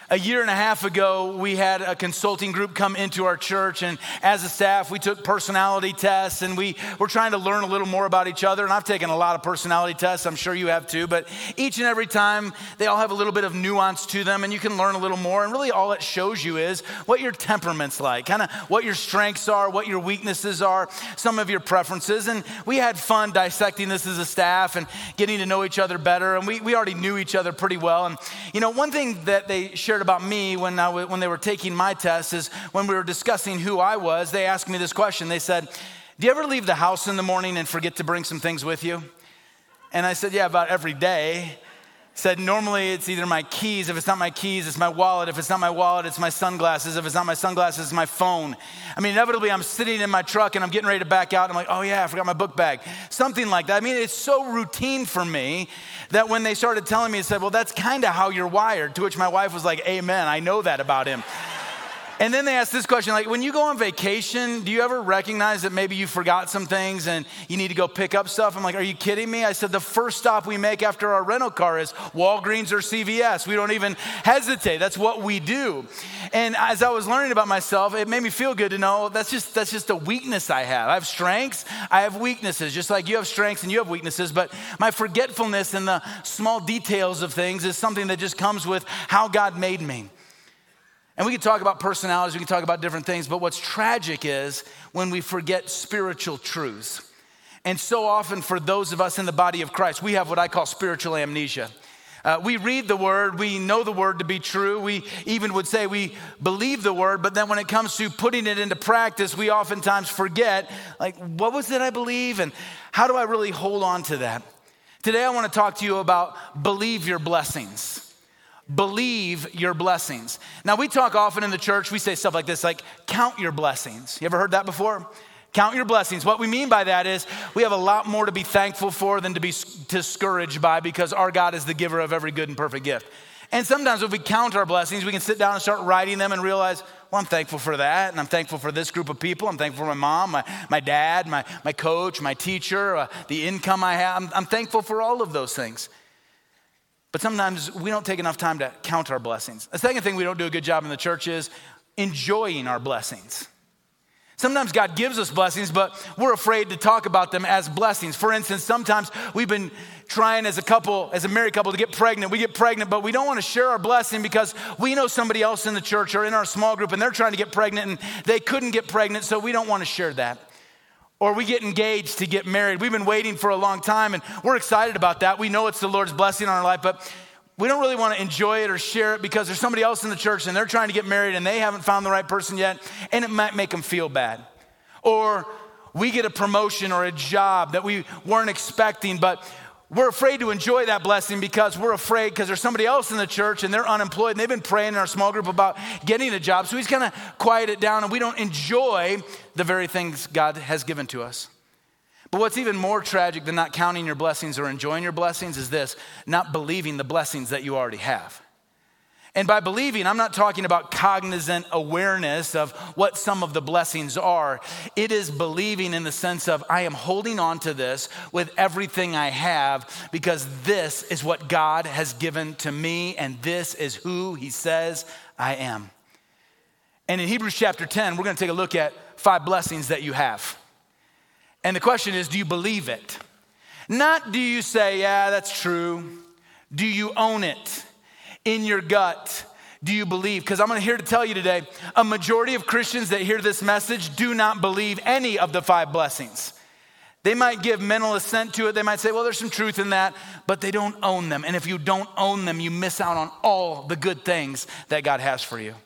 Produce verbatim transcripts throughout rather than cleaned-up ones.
A year and a half ago, we had a consulting group come into our church, and as a staff, we took personality tests, and we were trying to learn a little more about each other, and I've taken a lot of personality tests, I'm sure you have too, but each and every time, they all have a little bit of nuance to them, and you can learn a little more, and really all it shows you is what your temperament's like, kind of what your strengths are, what your weaknesses are, some of your preferences, and we had fun dissecting this as a staff and getting to know each other better, and we, we already knew each other pretty well, and you know, one thing that they shared about me when I w- when they were taking my test is when we were discussing who I was, they asked me this question. They said, do you ever leave the house in the morning and forget to bring some things with you? And I said, yeah, about every day. Said, normally it's either my keys. If it's not my keys, it's my wallet. If it's not my wallet, it's my sunglasses. If it's not my sunglasses, it's my phone. I mean, inevitably, I'm sitting in my truck and I'm getting ready to back out. And I'm like, oh yeah, I forgot my book bag. Something like that. I mean, it's so routine for me that when they started telling me, it said, well, that's kind of how you're wired. To which my wife was like, amen, I know that about him. And then they asked this question, like, when you go on vacation, do you ever recognize that maybe you forgot some things and you need to go pick up stuff? I'm like, are you kidding me? I said, the first stop we make after our rental car is Walgreens or C V S. We don't even hesitate. That's what we do. And as I was learning about myself, it made me feel good to know that's just that's just a weakness I have. I have strengths, I have weaknesses, just like you have strengths and you have weaknesses. But my forgetfulness in the small details of things is something that just comes with how God made me. And we can talk about personalities, we can talk about different things, but what's tragic is when we forget spiritual truths. And so often for those of us in the body of Christ, we have what I call spiritual amnesia. Uh, we read the word, we know the word to be true, we even would say we believe the word, but then when it comes to putting it into practice, we oftentimes forget, like, what was it I believe and how do I really hold on to that? Today I want to talk to you about believe your blessings. Believe your blessings. Now, we talk often in the church, we say stuff like this, like count your blessings. You ever heard that before? Count your blessings. What we mean by that is we have a lot more to be thankful for than to be discouraged by because our God is the giver of every good and perfect gift. And sometimes if we count our blessings, we can sit down and start writing them and realize, well, I'm thankful for that, and I'm thankful for this group of people. I'm thankful for my mom, my, my dad, my, my coach, my teacher, uh, the income I have. I'm, I'm thankful for all of those things. But sometimes we don't take enough time to count our blessings. The second thing we don't do a good job in the church is enjoying our blessings. Sometimes God gives us blessings, but we're afraid to talk about them as blessings. For instance, sometimes we've been trying as a couple, as a married couple, to get pregnant. We get pregnant, but we don't want to share our blessing because we know somebody else in the church or in our small group and they're trying to get pregnant and they couldn't get pregnant, so we don't want to share that. Or we get engaged to get married. We've been waiting for a long time and we're excited about that. We know it's the Lord's blessing on our life, but we don't really want to enjoy it or share it because there's somebody else in the church and they're trying to get married and they haven't found the right person yet and it might make them feel bad. Or we get a promotion or a job that we weren't expecting, but we're afraid to enjoy that blessing because we're afraid because there's somebody else in the church and they're unemployed and they've been praying in our small group about getting a job. So he's kind of quiet it down and we don't enjoy the very things God has given to us. But what's even more tragic than not counting your blessings or enjoying your blessings is this, not believing the blessings that you already have. And by believing, I'm not talking about cognizant awareness of what some of the blessings are. It is believing in the sense of I am holding on to this with everything I have because this is what God has given to me and this is who he says I am. And in Hebrews chapter ten, we're going to take a look at five blessings that you have. And the question is, do you believe it? Not do you say, yeah, that's true. Do you own it? In your gut, do you believe? Because I'm here to tell you today, a majority of Christians that hear this message do not believe any of the five blessings. They might give mental assent to it. They might say, well, there's some truth in that, but they don't own them. And if you don't own them, you miss out on all the good things that God has for you.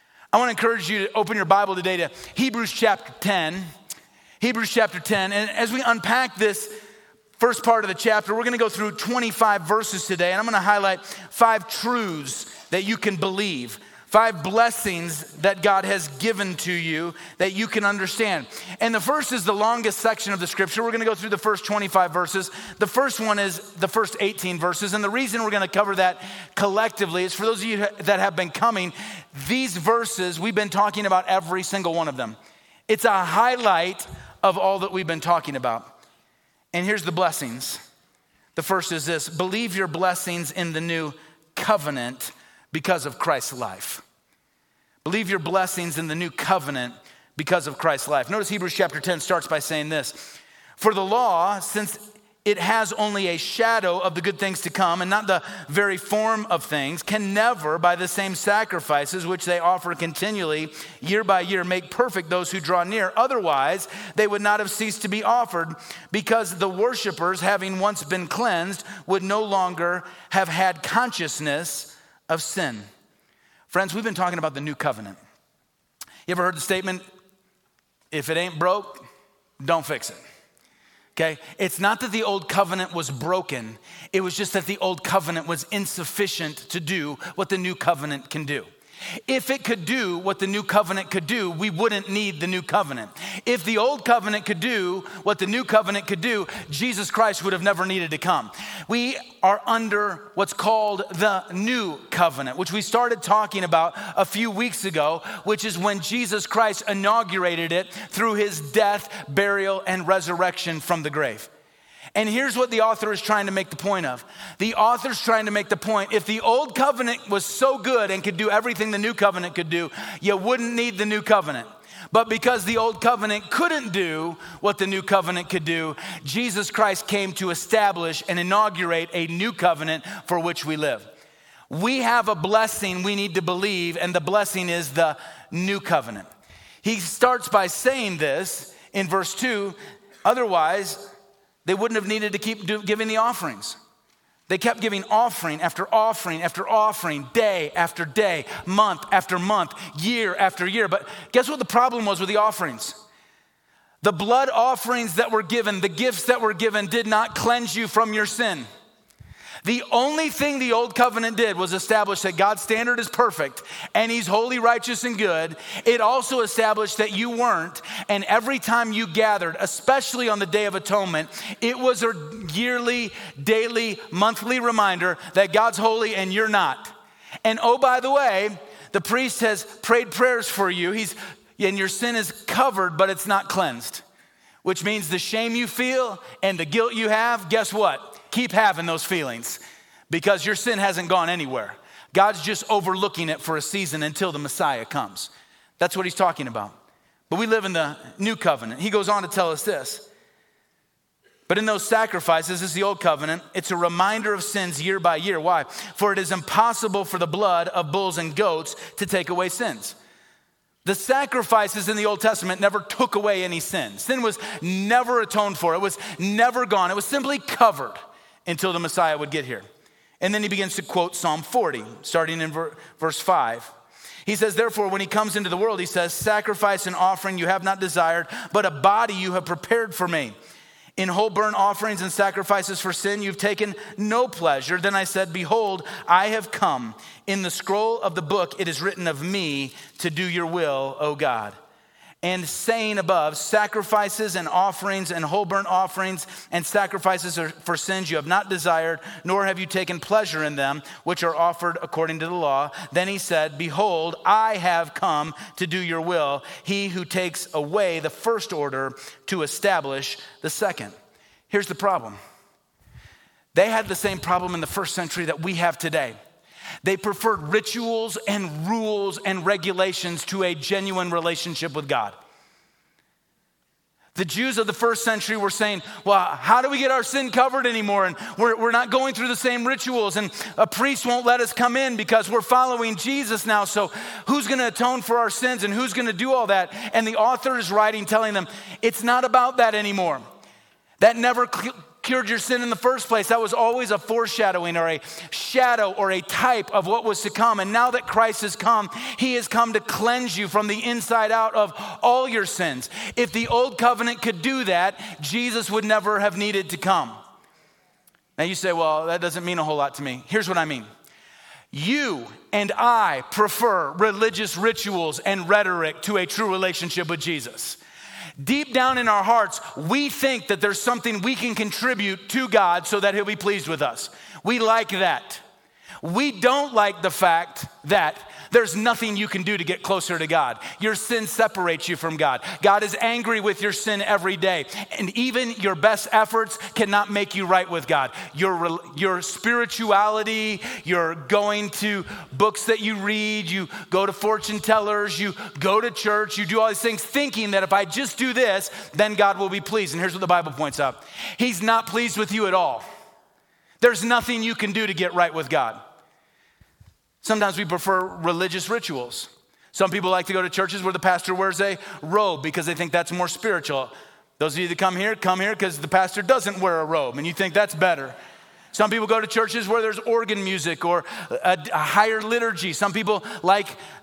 I want to encourage you to open your Bible today to Hebrews chapter ten. Hebrews chapter ten. And as we unpack this first part of the chapter, we're going to go through twenty-five verses today, and I'm going to highlight five truths that you can believe, five blessings that God has given to you that you can understand. And the first is the longest section of the scripture. We're going to go through the first twenty-five verses. The first one is the first eighteen verses, and the reason we're going to cover that collectively is for those of you that have been coming, these verses, we've been talking about every single one of them. It's a highlight of all that we've been talking about. And here's the blessings. The first is this: believe your blessings in the new covenant because of Christ's life. Believe your blessings in the new covenant because of Christ's life. Notice Hebrews chapter ten starts by saying this. For the law, since it has only a shadow of the good things to come and not the very form of things, can never, by the same sacrifices which they offer continually, year by year, make perfect those who draw near. Otherwise, they would not have ceased to be offered, because the worshipers, having once been cleansed, would no longer have had consciousness of sin. Friends, we've been talking about the new covenant. You ever heard the statement, if it ain't broke, don't fix it? Okay, it's not that the old covenant was broken. It was just that the old covenant was insufficient to do what the new covenant can do. If it could do what the new covenant could do, we wouldn't need the new covenant. If the old covenant could do what the new covenant could do, Jesus Christ would have never needed to come. We are under what's called the new covenant, which we started talking about a few weeks ago, which is when Jesus Christ inaugurated it through his death, burial, and resurrection from the grave. And here's what the author is trying to make the point of. The author's trying to make the point, if the old covenant was so good and could do everything the new covenant could do, you wouldn't need the new covenant. But because the old covenant couldn't do what the new covenant could do, Jesus Christ came to establish and inaugurate a new covenant for which we live. We have a blessing we need to believe, and the blessing is the new covenant. He starts by saying this in verse two, otherwise, they wouldn't have needed to keep do, giving the offerings. They kept giving offering after offering after offering, day after day, month after month, year after year. But guess what the problem was with the offerings? The blood offerings that were given, the gifts that were given, did not cleanse you from your sin. The only thing the old covenant did was establish that God's standard is perfect and he's holy, righteous, and good. It also established that you weren't, and every time you gathered, especially on the Day of Atonement, it was a yearly, daily, monthly reminder that God's holy and you're not. And oh, by the way, the priest has prayed prayers for you. He's, and your sin is covered, but it's not cleansed, which means the shame you feel and the guilt you have, guess what? Keep having those feelings, because your sin hasn't gone anywhere. God's just overlooking it for a season until the Messiah comes. That's what he's talking about. But we live in the new covenant. He goes on to tell us this. But in those sacrifices, this is the old covenant, it's a reminder of sins year by year. Why? For it is impossible for the blood of bulls and goats to take away sins. The sacrifices in the Old Testament never took away any sin. Sin was never atoned for. It was never gone. It was simply covered until the Messiah would get here. And then he begins to quote Psalm forty, starting in ver- verse five. He says, therefore, when he comes into the world, he says, sacrifice and offering you have not desired, but a body you have prepared for me. In whole burnt offerings and sacrifices for sin, you've taken no pleasure. Then I said, behold, I have come. In the scroll of the book, it is written of me to do your will, O God. And saying above, sacrifices and offerings and whole burnt offerings and sacrifices for sins you have not desired, nor have you taken pleasure in them, which are offered according to the law. Then he said, behold, I have come to do your will, he who takes away the first order to establish the second. Here's the problem. They had the same problem in the first century that we have today. They preferred rituals and rules and regulations to a genuine relationship with God. The Jews of the first century were saying, well, how do we get our sin covered anymore? And we're, we're not going through the same rituals, and a priest won't let us come in because we're following Jesus now. So who's going to atone for our sins and who's going to do all that? And the author is writing, telling them, it's not about that anymore. That never cl- cured your sin in the first place. That was always a foreshadowing or a shadow or a type of what was to come. And now that Christ has come, he has come to cleanse you from the inside out of all your sins. If the old covenant could do that, Jesus would never have needed to come. Now you say, well, that doesn't mean a whole lot to me. Here's what I mean. You and I prefer religious rituals and rhetoric to a true relationship with Jesus. Deep down in our hearts, we think that there's something we can contribute to God so that he'll be pleased with us. We like that. We don't like the fact that there's nothing you can do to get closer to God. Your sin separates you from God. God is angry with your sin every day. And even your best efforts cannot make you right with God. Your, your spirituality, your going to books that you read, you go to fortune tellers, you go to church, you do all these things thinking that if I just do this, then God will be pleased. And here's what the Bible points out. He's not pleased with you at all. There's nothing you can do to get right with God. Sometimes we prefer religious rituals. Some people like to go to churches where the pastor wears a robe because they think that's more spiritual. Those of you that come here, come here because the pastor doesn't wear a robe and you think that's better. Some people go to churches where there's organ music or a, a higher liturgy. Some people like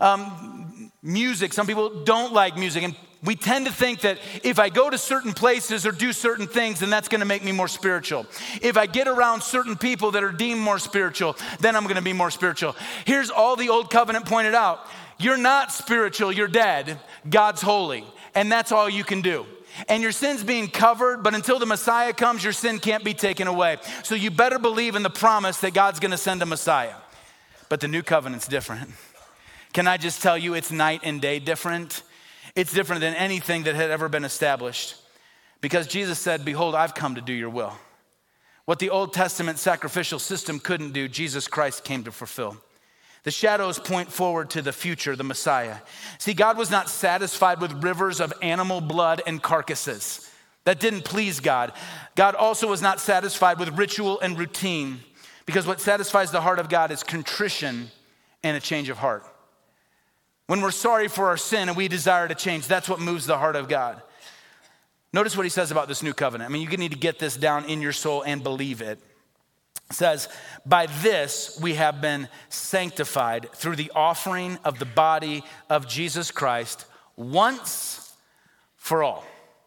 um, music. Some people don't like music. And we tend to think that if I go to certain places or do certain things, then that's going to make me more spiritual. If I get around certain people that are deemed more spiritual, then I'm going to be more spiritual. Here's all the old covenant pointed out. You're not spiritual, you're dead. God's holy, and that's all you can do. And your sin's being covered, but until the Messiah comes, your sin can't be taken away. So you better believe in the promise that God's going to send a Messiah. But the new covenant's different. Can I just tell you it's night and day different? It's different than anything that had ever been established. Because Jesus said, behold, I've come to do your will. What the Old Testament sacrificial system couldn't do, Jesus Christ came to fulfill. The shadows point forward to the future, the Messiah. See, God was not satisfied with rivers of animal blood and carcasses. That didn't please God. God also was not satisfied with ritual and routine, because what satisfies the heart of God is contrition and a change of heart. When we're sorry for our sin and we desire to change, that's what moves the heart of God. Notice what he says about this new covenant. I mean, you need to get this down in your soul and believe it. It says, by this we have been sanctified through the offering of the body of Jesus Christ once for all.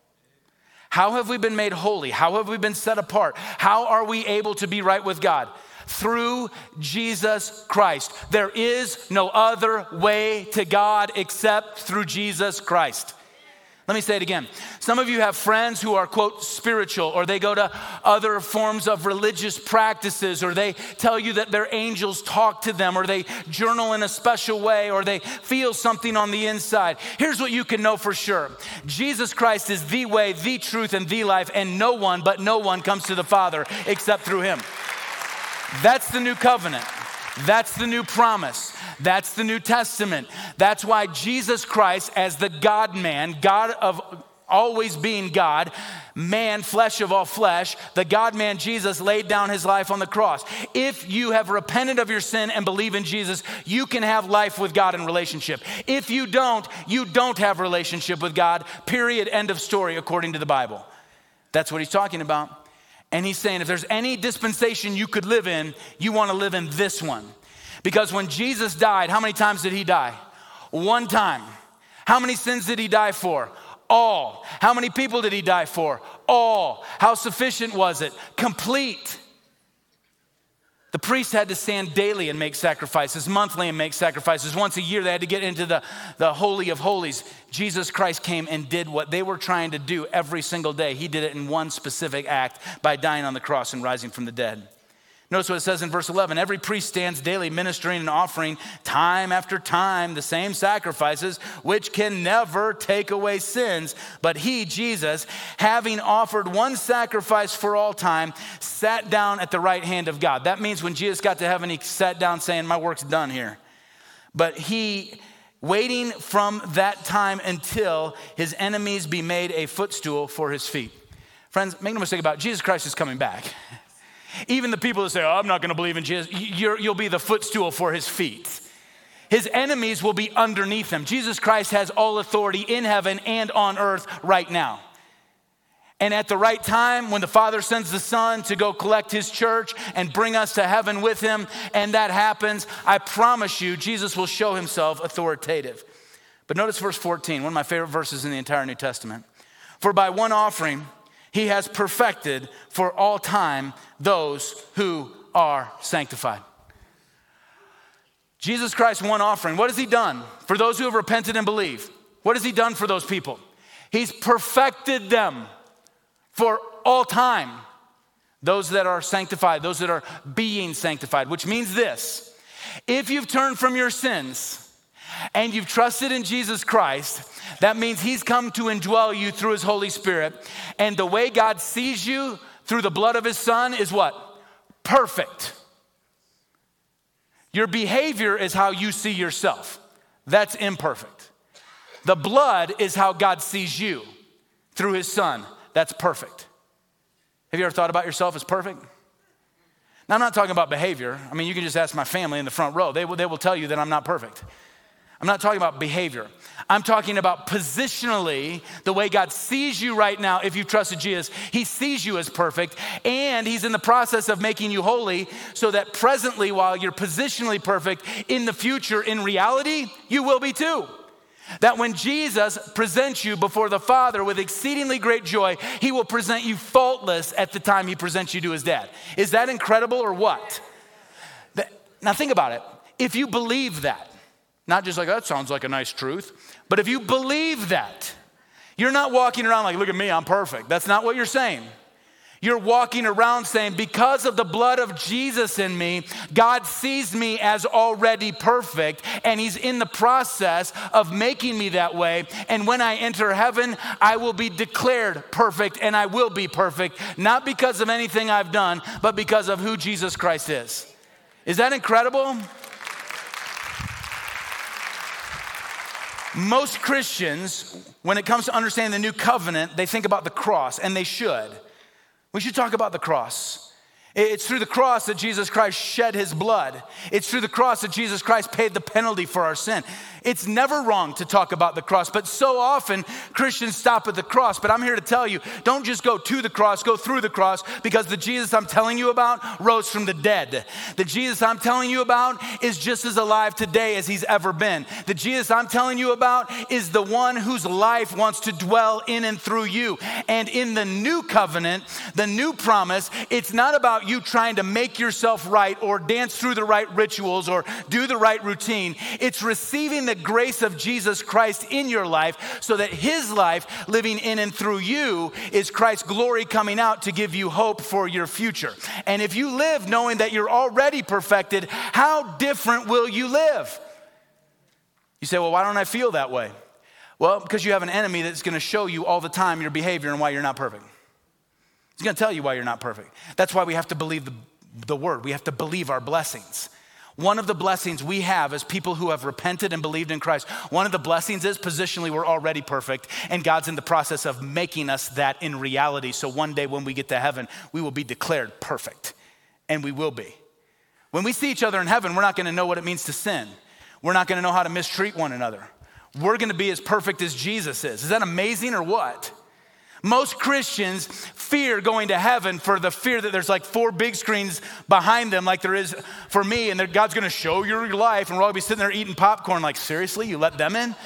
How have we been made holy? How have we been set apart? How are we able to be right with God? Through Jesus Christ. There is no other way to God except through Jesus Christ. Let me say it again. Some of you have friends who are, quote, spiritual, or they go to other forms of religious practices, or they tell you that their angels talk to them, or they journal in a special way, or they feel something on the inside. Here's what you can know for sure. Jesus Christ is the way, the truth, and the life, and no one, but no one comes to the Father except through him. That's the new covenant. That's the new promise. That's the New Testament. That's why Jesus Christ, as the God-man, God of always being God, man, flesh of all flesh, the God-man Jesus laid down his life on the cross. If you have repented of your sin and believe in Jesus, you can have life with God in relationship. If you don't, you don't have relationship with God, period, end of story, according to the Bible. That's what he's talking about. And he's saying if there's any dispensation you could live in, you want to live in this one. Because when Jesus died, how many times did he die? One time. How many sins did he die for? All. How many people did he die for? All. How sufficient was it? Complete. The priest had to stand daily and make sacrifices, monthly and make sacrifices. Once a year, they had to get into the, the Holy of Holies. Jesus Christ came and did what they were trying to do every single day. He did it in one specific act by dying on the cross and rising from the dead. Notice what it says in verse eleven. Every priest stands daily ministering and offering time after time the same sacrifices, which can never take away sins. But he, Jesus, having offered one sacrifice for all time, sat down at the right hand of God. That means when Jesus got to heaven, he sat down saying, my work's done here. But he, waiting from that time until his enemies be made a footstool for his feet. Friends, make no mistake about it, Jesus Christ is coming back. Even the people that say, oh, I'm not going to believe in Jesus, you're, you'll be the footstool for his feet. His enemies will be underneath him. Jesus Christ has all authority in heaven and on earth right now. And at the right time, when the Father sends the Son to go collect his church and bring us to heaven with him, and that happens, I promise you, Jesus will show himself authoritative. But notice verse fourteen, one of my favorite verses in the entire New Testament. For by one offering, he has perfected for all time those who are sanctified. Jesus Christ, one offering. What has he done for those who have repented and believed? What has he done for those people? He's perfected them for all time. Those that are sanctified, those that are being sanctified, which means this: if you've turned from your sins and you've trusted in Jesus Christ, that means he's come to indwell you through his Holy Spirit. And the way God sees you through the blood of his son is what? Perfect. Your behavior is how you see yourself. That's imperfect. The blood is how God sees you through his son. That's perfect. Have you ever thought about yourself as perfect? Now, I'm not talking about behavior. I mean, you can just ask my family in the front row. They will, they will tell you that I'm not perfect. I'm not talking about behavior. I'm talking about positionally, the way God sees you right now. If you've trusted Jesus, he sees you as perfect, and he's in the process of making you holy so that presently, while you're positionally perfect, in the future, in reality, you will be too. That when Jesus presents you before the Father with exceedingly great joy, he will present you faultless at the time he presents you to his dad. Is that incredible or what? That, now think about it. If you believe that, not just like, that sounds like a nice truth, but if you believe that, you're not walking around like, look at me, I'm perfect. That's not what you're saying. You're walking around saying, because of the blood of Jesus in me, God sees me as already perfect, and he's in the process of making me that way. And when I enter heaven, I will be declared perfect, and I will be perfect, not because of anything I've done, but because of who Jesus Christ is. Is that incredible? Most Christians, when it comes to understanding the new covenant, they think about the cross, and they should. We should talk about the cross. It's through the cross that Jesus Christ shed his blood. It's through the cross that Jesus Christ paid the penalty for our sin. It's never wrong to talk about the cross, but so often Christians stop at the cross. But I'm here to tell you, don't just go to the cross, go through the cross, because the Jesus I'm telling you about rose from the dead. The Jesus I'm telling you about is just as alive today as he's ever been. The Jesus I'm telling you about is the one whose life wants to dwell in and through you. And in the new covenant, the new promise, it's not about you trying to make yourself right or dance through the right rituals or do the right routine. It's receiving the grace of Jesus Christ in your life so that his life living in and through you is Christ's glory coming out to give you hope for your future. And if you live knowing that you're already perfected, how different will you live? You say, well, why don't I feel that way? Well, because you have an enemy that's going to show you all the time your behavior and why you're not perfect. He's going to tell you why you're not perfect. That's why we have to believe the, the word. We have to believe our blessings. One of the blessings we have as people who have repented and believed in Christ, one of the blessings is positionally we're already perfect, and God's in the process of making us that in reality. So one day when we get to heaven, we will be declared perfect, and we will be. When we see each other in heaven, we're not going to know what it means to sin. We're not going to know how to mistreat one another. We're going to be as perfect as Jesus is. Is that amazing or what? Most Christians fear going to heaven for the fear that there's like four big screens behind them like there is for me, and God's going to show your life, and we're all going to be sitting there eating popcorn like, seriously, you let them in?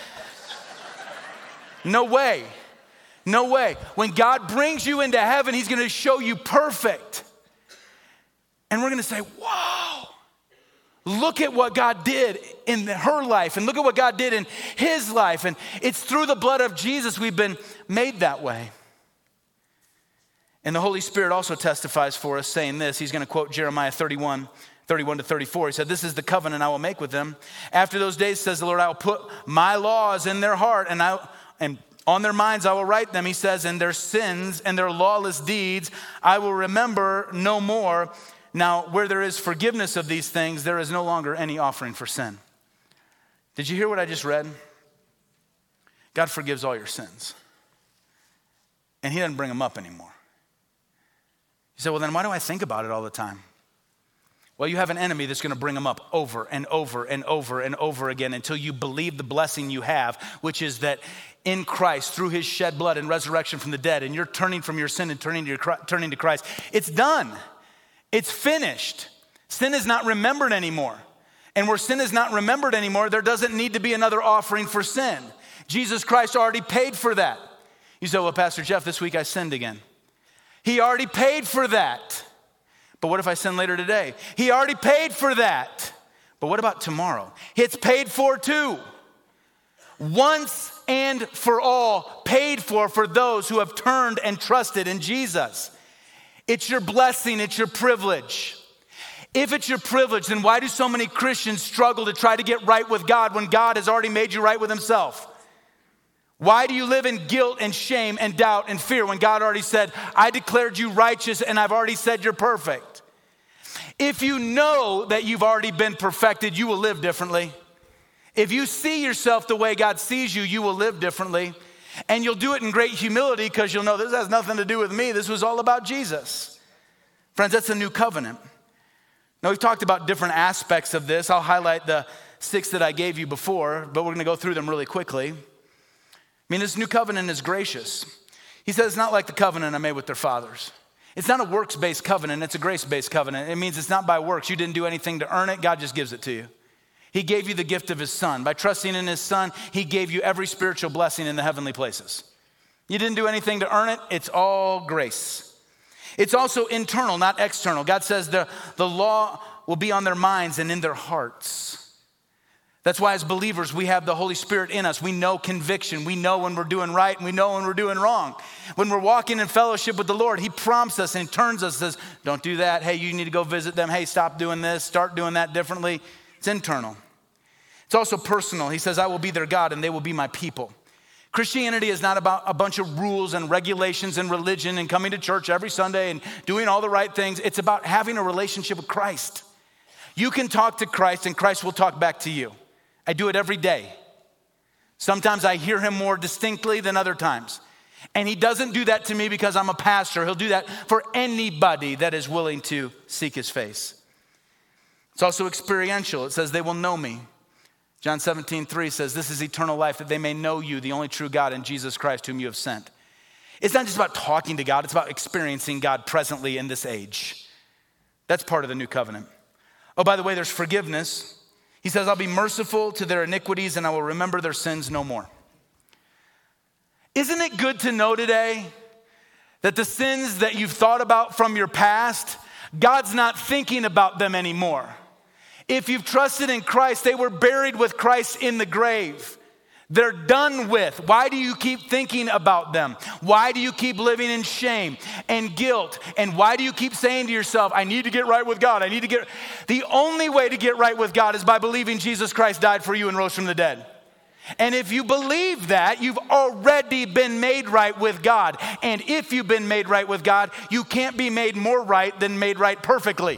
No way. No way. When God brings you into heaven, he's going to show you perfect. And we're going to say, whoa, look at what God did in her life, and look at what God did in his life. And it's through the blood of Jesus we've been made that way. And the Holy Spirit also testifies for us, saying this. He's going to quote Jeremiah thirty-one, thirty-one to thirty-four. He said, this is the covenant I will make with them. After those days, says the Lord, I will put my laws in their heart, and I and on their minds I will write them. He says, and their sins and their lawless deeds I will remember no more. Now, where there is forgiveness of these things, there is no longer any offering for sin. Did you hear what I just read? God forgives all your sins. And he doesn't bring them up anymore. You say, well, then why do I think about it all the time? Well, you have an enemy that's going to bring them up over and over and over and over again until you believe the blessing you have, which is that in Christ, through his shed blood and resurrection from the dead, and you're turning from your sin and turning to, your, turning to Christ, it's done. It's finished. Sin is not remembered anymore. And where sin is not remembered anymore, there doesn't need to be another offering for sin. Jesus Christ already paid for that. You say, well, Pastor Jeff, this week I sinned again. He already paid for that. But what if I sin later today? He already paid for that. But what about tomorrow? It's paid for too. Once and for all, paid for for those who have turned and trusted in Jesus. It's your blessing, it's your privilege. If it's your privilege, then why do so many Christians struggle to try to get right with God when God has already made you right with himself? Why do you live in guilt and shame and doubt and fear when God already said, I declared you righteous and I've already said you're perfect? If you know that you've already been perfected, you will live differently. If you see yourself the way God sees you, you will live differently. And you'll do it in great humility because you'll know this has nothing to do with me. This was all about Jesus. Friends, that's a new covenant. Now, we've talked about different aspects of this. I'll highlight the six that I gave you before, but we're going to go through them really quickly. I mean, this new covenant is gracious. He says it's not like the covenant I made with their fathers. It's not a works-based covenant. It's a grace-based covenant. It means it's not by works. You didn't do anything to earn it. God just gives it to you. He gave you the gift of his son. By trusting in his son, he gave you every spiritual blessing in the heavenly places. You didn't do anything to earn it. It's all grace. It's also internal, not external. God says the, the law will be on their minds and in their hearts. That's why as believers, we have the Holy Spirit in us. We know conviction. We know when we're doing right and we know when we're doing wrong. When we're walking in fellowship with the Lord, he prompts us and turns us, says, don't do that. Hey, you need to go visit them. Hey, stop doing this. Start doing that differently. It's internal. It's also personal. He says, I will be their God and they will be my people. Christianity is not about a bunch of rules and regulations and religion and coming to church every Sunday and doing all the right things. It's about having a relationship with Christ. You can talk to Christ and Christ will talk back to you. I do it every day. Sometimes I hear him more distinctly than other times. And he doesn't do that to me because I'm a pastor. He'll do that for anybody that is willing to seek his face. It's also experiential. It says they will know me. John seventeen three says, this is eternal life, that they may know you, the only true God, and Jesus Christ, whom you have sent. It's not just about talking to God. It's about experiencing God presently in this age. That's part of the new covenant. Oh, by the way, there's forgiveness. He says, I'll be merciful to their iniquities and I will remember their sins no more. Isn't it good to know today that the sins that you've thought about from your past, God's not thinking about them anymore? If you've trusted in Christ, they were buried with Christ in the grave. They're done with. Why do you keep thinking about them? Why do you keep living in shame and guilt? And why do you keep saying to yourself, I need to get right with God. I need to get. The only way to get right with God is by believing Jesus Christ died for you and rose from the dead. And if you believe that, you've already been made right with God. And if you've been made right with God, you can't be made more right than made right perfectly.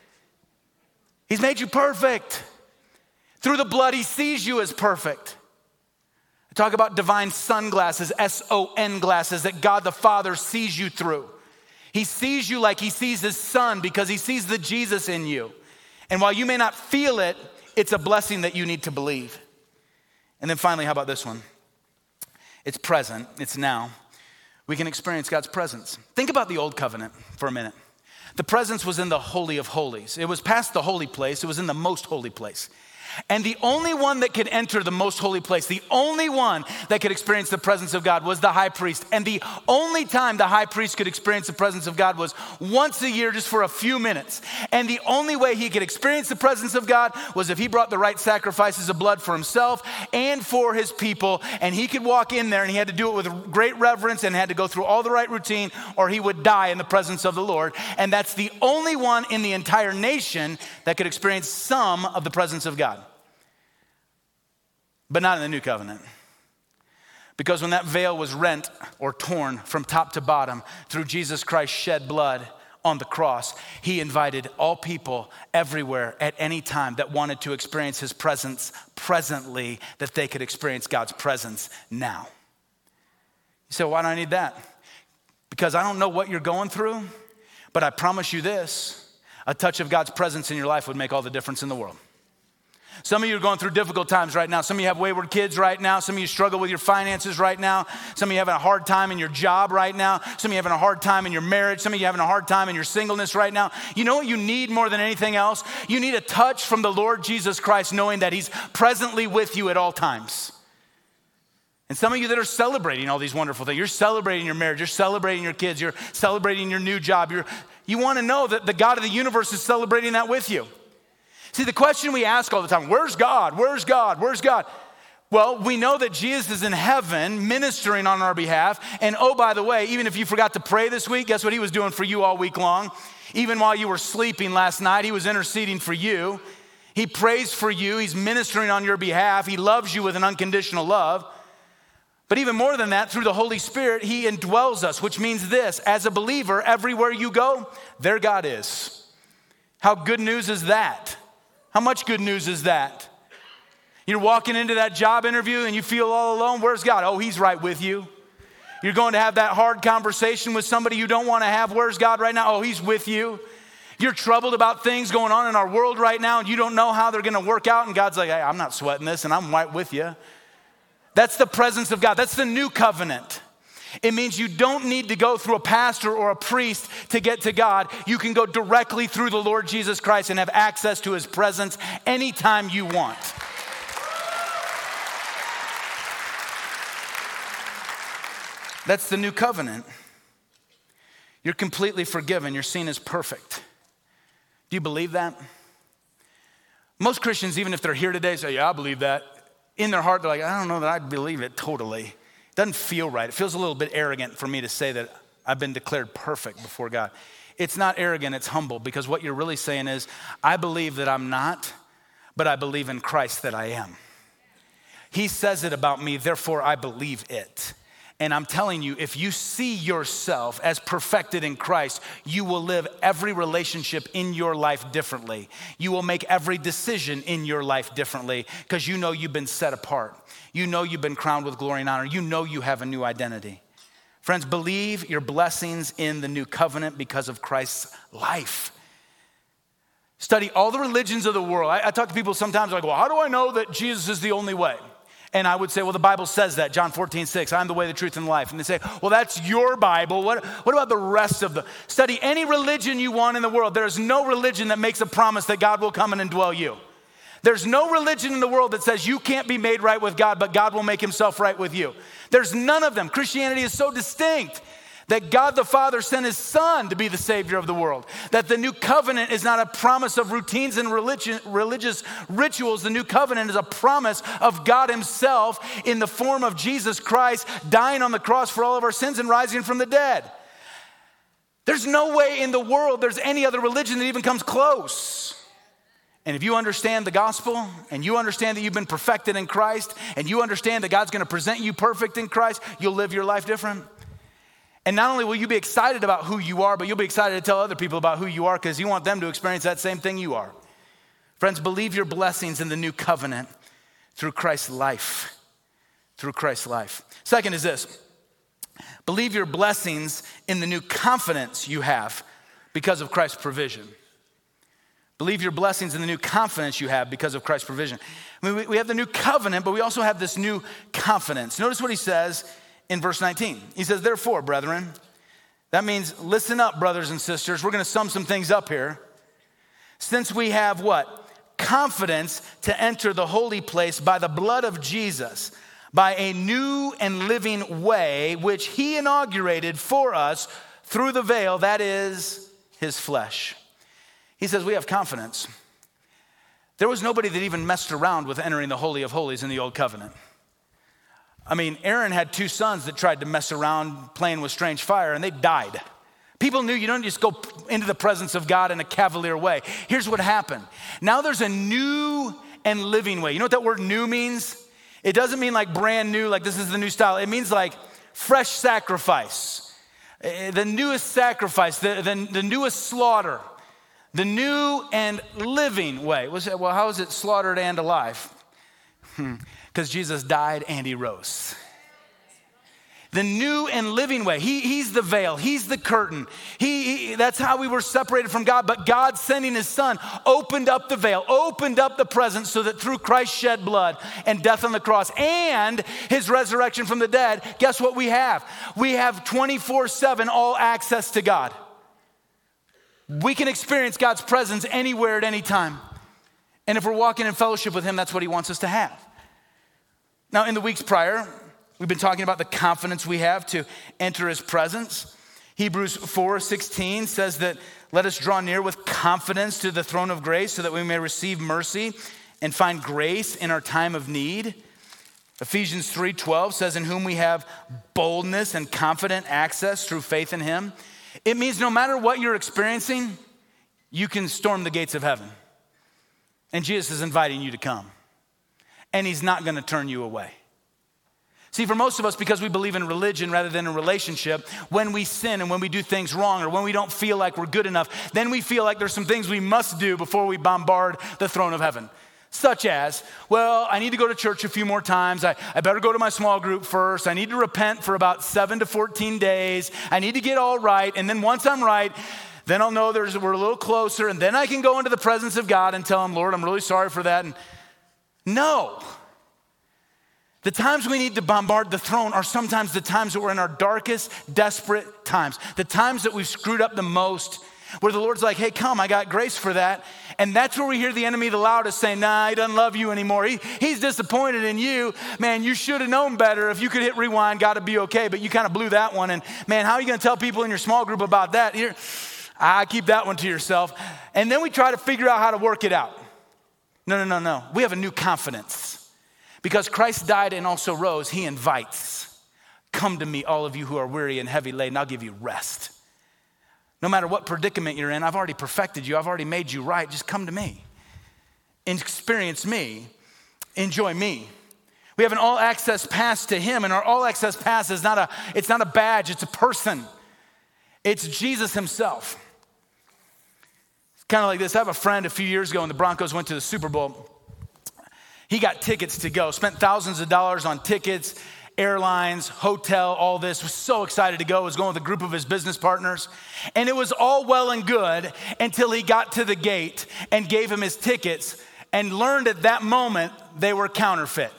He's made you perfect. Through the blood, he sees you as perfect. I talk about divine sunglasses, S O N glasses, that God the Father sees you through. He sees you like he sees his son because he sees the Jesus in you. And while you may not feel it, it's a blessing that you need to believe. And then finally, how about this one? It's present, it's now. We can experience God's presence. Think about the old covenant for a minute. The presence was in the Holy of Holies. It was past the holy place. It was in the most holy place. And the only one that could enter the most holy place, the only one that could experience the presence of God was the high priest. And the only time the high priest could experience the presence of God was once a year, just for a few minutes. And the only way he could experience the presence of God was if he brought the right sacrifices of blood for himself and for his people. And he could walk in there and he had to do it with great reverence and had to go through all the right routine or he would die in the presence of the Lord. And that's the only one in the entire nation that could experience some of the presence of God. But not in the new covenant. Because when that veil was rent or torn from top to bottom through Jesus Christ's shed blood on the cross, he invited all people everywhere at any time that wanted to experience his presence presently, that they could experience God's presence now. You say, why do I need that? Because I don't know what you're going through, but I promise you this, a touch of God's presence in your life would make all the difference in the world. Some of you are going through difficult times right now. Some of you have wayward kids right now. Some of you struggle with your finances right now. Some of you having a hard time in your job right now. Some of you having a hard time in your marriage. Some of you having a hard time in your singleness right now. You know what you need more than anything else? You need a touch from the Lord Jesus Christ, knowing that he's presently with you at all times. And some of you that are celebrating all these wonderful things, you're celebrating your marriage, you're celebrating your kids, you're celebrating your new job. You're, you want to know that the God of the universe is celebrating that with you. See, the question we ask all the time, where's God? Where's God? Where's God? Well, we know that Jesus is in heaven ministering on our behalf. And oh, by the way, even if you forgot to pray this week, guess what he was doing for you all week long? Even while you were sleeping last night, he was interceding for you. He prays for you. He's ministering on your behalf. He loves you with an unconditional love. But even more than that, through the Holy Spirit, he indwells us, which means this: as a believer, everywhere you go, there God is. How good news is that? How much good news is that? You're walking into that job interview and you feel all alone. Where's God? Oh, he's right with you. You're going to have that hard conversation with somebody you don't want to have. Where's God right now? Oh, he's with you. You're troubled about things going on in our world right now and you don't know how they're going to work out. And God's like, hey, I'm not sweating this and I'm right with you. That's the presence of God. That's the new covenant. It means you don't need to go through a pastor or a priest to get to God. You can go directly through the Lord Jesus Christ and have access to his presence anytime you want. That's the new covenant. You're completely forgiven. You're seen as perfect. Do you believe that? Most Christians, even if they're here today, say, yeah, I believe that. In their heart, they're like, I don't know that I believe it totally. It doesn't feel right. It feels a little bit arrogant for me to say that I've been declared perfect before God. It's not arrogant, it's humble, because what you're really saying is, I believe that I'm not, but I believe in Christ that I am. He says it about me, therefore I believe it. And I'm telling you, if you see yourself as perfected in Christ, you will live every relationship in your life differently. You will make every decision in your life differently because you know you've been set apart. You know you've been crowned with glory and honor. You know you have a new identity. Friends, believe your blessings in the new covenant because of Christ's life. Study all the religions of the world. I, I talk to people sometimes like, well, how do I know that Jesus is the only way? And I would say, well, the Bible says that, John fourteen, six, I'm the way, the truth, and the life. And they say, well, that's your Bible. What, what about the rest of the, study any religion you want in the world. There's no religion that makes a promise that God will come and indwell you. There's no religion in the world that says you can't be made right with God, but God will make himself right with you. There's none of them. Christianity is so distinct that God the Father sent his Son to be the Savior of the world. That the new covenant is not a promise of routines and religion, religious rituals. The new covenant is a promise of God himself in the form of Jesus Christ dying on the cross for all of our sins and rising from the dead. There's no way in the world there's any other religion that even comes close. And if you understand the gospel and you understand that you've been perfected in Christ and you understand that God's going to present you perfect in Christ, you'll live your life different. And not only will you be excited about who you are, but you'll be excited to tell other people about who you are because you want them to experience that same thing you are. Friends, believe your blessings in the new covenant through Christ's life. Through Christ's life. Second is this. Believe your blessings in the new confidence you have because of Christ's provision. Believe your blessings in the new confidence you have because of Christ's provision. I mean, we have the new covenant, but we also have this new confidence. Notice what he says in verse nineteen. He says, therefore, brethren, that means listen up, brothers and sisters. We're going to sum some things up here. Since we have what? Confidence to enter the holy place by the blood of Jesus, by a new and living way, which he inaugurated for us through the veil, that is his flesh. He says we have confidence. There was nobody that even messed around with entering the Holy of Holies in the old covenant. I mean, Aaron had two sons that tried to mess around playing with strange fire and they died. People knew you don't just go into the presence of God in a cavalier way. Here's what happened. Now there's a new and living way. You know what that word new means? It doesn't mean like brand new, like this is the new style. It means like fresh sacrifice. The newest sacrifice, the, the, the newest slaughter. The new and living way. Well, how is it slaughtered and alive? Because Jesus died and he rose. The new and living way. He, he's the veil. He's the curtain. He, he, that's how we were separated from God. But God sending his son opened up the veil, opened up the presence so that through Christ's shed blood and death on the cross and his resurrection from the dead, guess what we have? We have twenty-four seven all access to God. We can experience God's presence anywhere at any time. And if we're walking in fellowship with him, that's what he wants us to have. Now, in the weeks prior, we've been talking about the confidence we have to enter his presence. Hebrews four sixteen says that let us draw near with confidence to the throne of grace so that we may receive mercy and find grace in our time of need. Ephesians three twelve says, in whom we have boldness and confident access through faith in him. It means no matter what you're experiencing, you can storm the gates of heaven. And Jesus is inviting you to come. And he's not gonna turn you away. See, for most of us, because we believe in religion rather than a relationship, when we sin and when we do things wrong or when we don't feel like we're good enough, then we feel like there's some things we must do before we bombard the throne of heaven. Such as, well, I need to go to church a few more times. I, I better go to my small group first. I need to repent for about seven to fourteen days. I need to get all right. And then once I'm right, then I'll know there's, we're a little closer. And then I can go into the presence of God and tell him, Lord, I'm really sorry for that. And no. The times we need to bombard the throne are sometimes the times that we're in our darkest, desperate times. The times that we've screwed up the most, where the Lord's like, hey, come, I got grace for that. And that's where we hear the enemy the loudest saying, nah, he doesn't love you anymore. He, he's disappointed in you. Man, you should have known better. If you could hit rewind, got to be okay. But you kind of blew that one. And man, how are you going to tell people in your small group about that? Here, I keep that one to yourself. And then we try to figure out how to work it out. No, no, no, no. We have a new confidence. Because Christ died and also rose, he invites. Come to me, all of you who are weary and heavy laden, I'll give you rest. No matter what predicament you're in, I've already perfected you. I've already made you right. Just come to me. Experience me. Enjoy me. We have an all-access pass to him, and our all-access pass is not a, it's not a badge, it's a person. It's Jesus himself. It's kind of like this. I have a friend a few years ago when the Broncos went to the Super Bowl. He got tickets to go, spent thousands of dollars on tickets, airlines, hotel, all this, was so excited to go, was going with a group of his business partners. And it was all well and good until he got to the gate and gave him his tickets and learned at that moment they were counterfeit.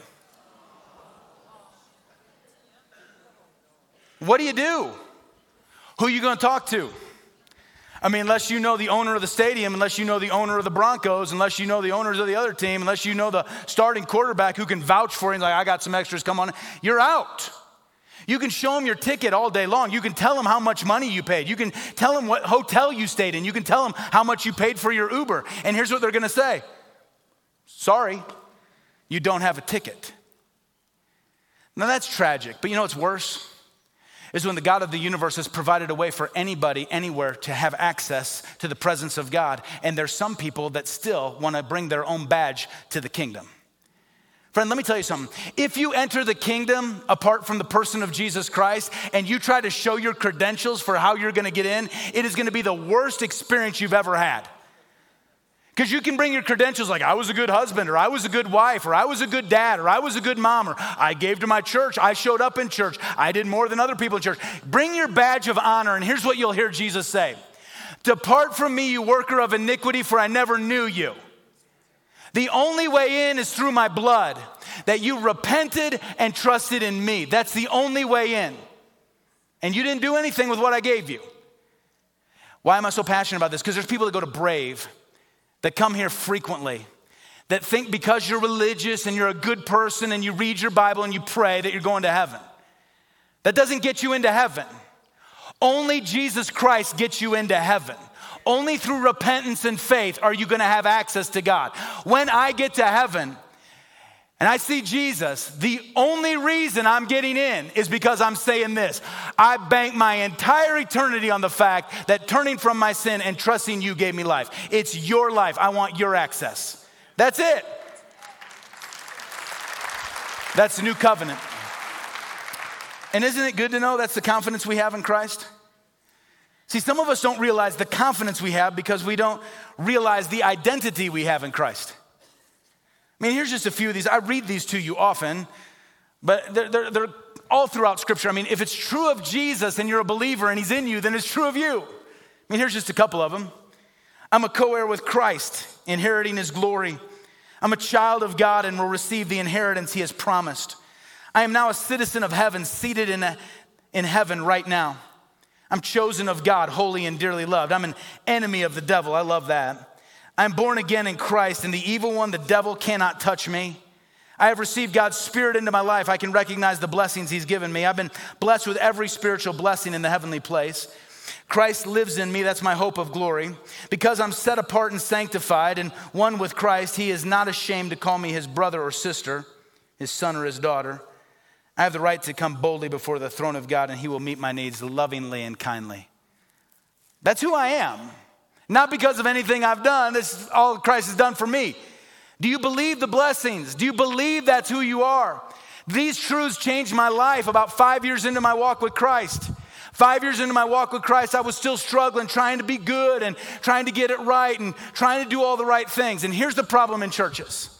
What do you do? Who are you going to talk to? I mean, unless you know the owner of the stadium, unless you know the owner of the Broncos, unless you know the owners of the other team, unless you know the starting quarterback who can vouch for him, like, I got some extras, come on, you're out. You can show them your ticket all day long. You can tell them how much money you paid. You can tell them what hotel you stayed in. You can tell them how much you paid for your Uber. And here's what they're going to say. Sorry, you don't have a ticket. Now that's tragic, but you know what's worse? Is when the God of the universe has provided a way for anybody, anywhere to have access to the presence of God. And there's some people that still want to bring their own badge to the kingdom. Friend, let me tell you something. If you enter the kingdom apart from the person of Jesus Christ and you try to show your credentials for how you're going to get in, it is going to be the worst experience you've ever had. Because you can bring your credentials like, I was a good husband, or I was a good wife, or I was a good dad, or I was a good mom, or I gave to my church, I showed up in church, I did more than other people in church. Bring your badge of honor, and here's what you'll hear Jesus say. Depart from me, you worker of iniquity, for I never knew you. The only way in is through my blood, that you repented and trusted in me. That's the only way in. And you didn't do anything with what I gave you. Why am I so passionate about this? Because there's people that go to Brave that come here frequently, that think because you're religious and you're a good person and you read your Bible and you pray that you're going to heaven. That doesn't get you into heaven. Only Jesus Christ gets you into heaven. Only through repentance and faith are you going to have access to God. When I get to heaven and I see Jesus, the only reason I'm getting in is because I'm saying this. I bank my entire eternity on the fact that turning from my sin and trusting you gave me life. It's your life. I want your access. That's it. That's the new covenant. And isn't it good to know that's the confidence we have in Christ? See, some of us don't realize the confidence we have because we don't realize the identity we have in Christ. I mean, here's just a few of these. I read these to you often, but they're, they're, they're all throughout Scripture. I mean, if it's true of Jesus and you're a believer and he's in you, then it's true of you. I mean, here's just a couple of them. I'm a co-heir with Christ, inheriting his glory. I'm a child of God and will receive the inheritance he has promised. I am now a citizen of heaven, seated in, a, in heaven right now. I'm chosen of God, holy and dearly loved. I'm an enemy of the devil. I love that. I'm born again in Christ, and the evil one, the devil, cannot touch me. I have received God's Spirit into my life. I can recognize the blessings he's given me. I've been blessed with every spiritual blessing in the heavenly place. Christ lives in me. That's my hope of glory. Because I'm set apart and sanctified and one with Christ, he is not ashamed to call me his brother or sister. his son or his daughter, I have the right to come boldly before the throne of God, and he will meet my needs lovingly and kindly. That's who I am. Not because of anything I've done. This is all Christ has done for me. Do you believe the blessings? Do you believe that's who you are? These truths changed my life about five years into my walk with Christ. Five years into my walk with Christ, I was still struggling, trying to be good and trying to get it right and trying to do all the right things. And here's the problem in churches.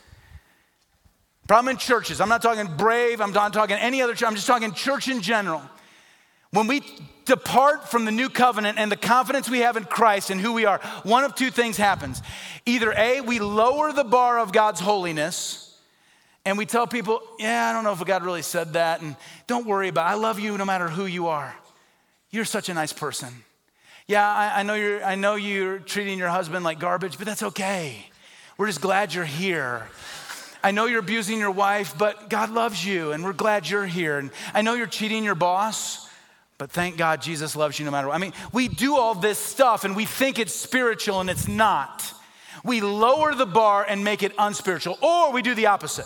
Problem in churches. I'm not talking Brave. I'm not talking any other church. I'm just talking church in general. When we depart from the new covenant and the confidence we have in Christ and who we are, one of two things happens. Either A, we lower the bar of God's holiness and we tell people, yeah, I don't know if God really said that. And don't worry about it. I love you no matter who you are. You're such a nice person. Yeah, I, I know you're I know you're treating your husband like garbage, but that's okay. We're just glad you're here. I know you're abusing your wife, but God loves you and we're glad you're here. And I know you're cheating your boss, but thank God Jesus loves you no matter what. I mean, we do all this stuff and we think it's spiritual and it's not. We lower the bar and make it unspiritual, or we do the opposite.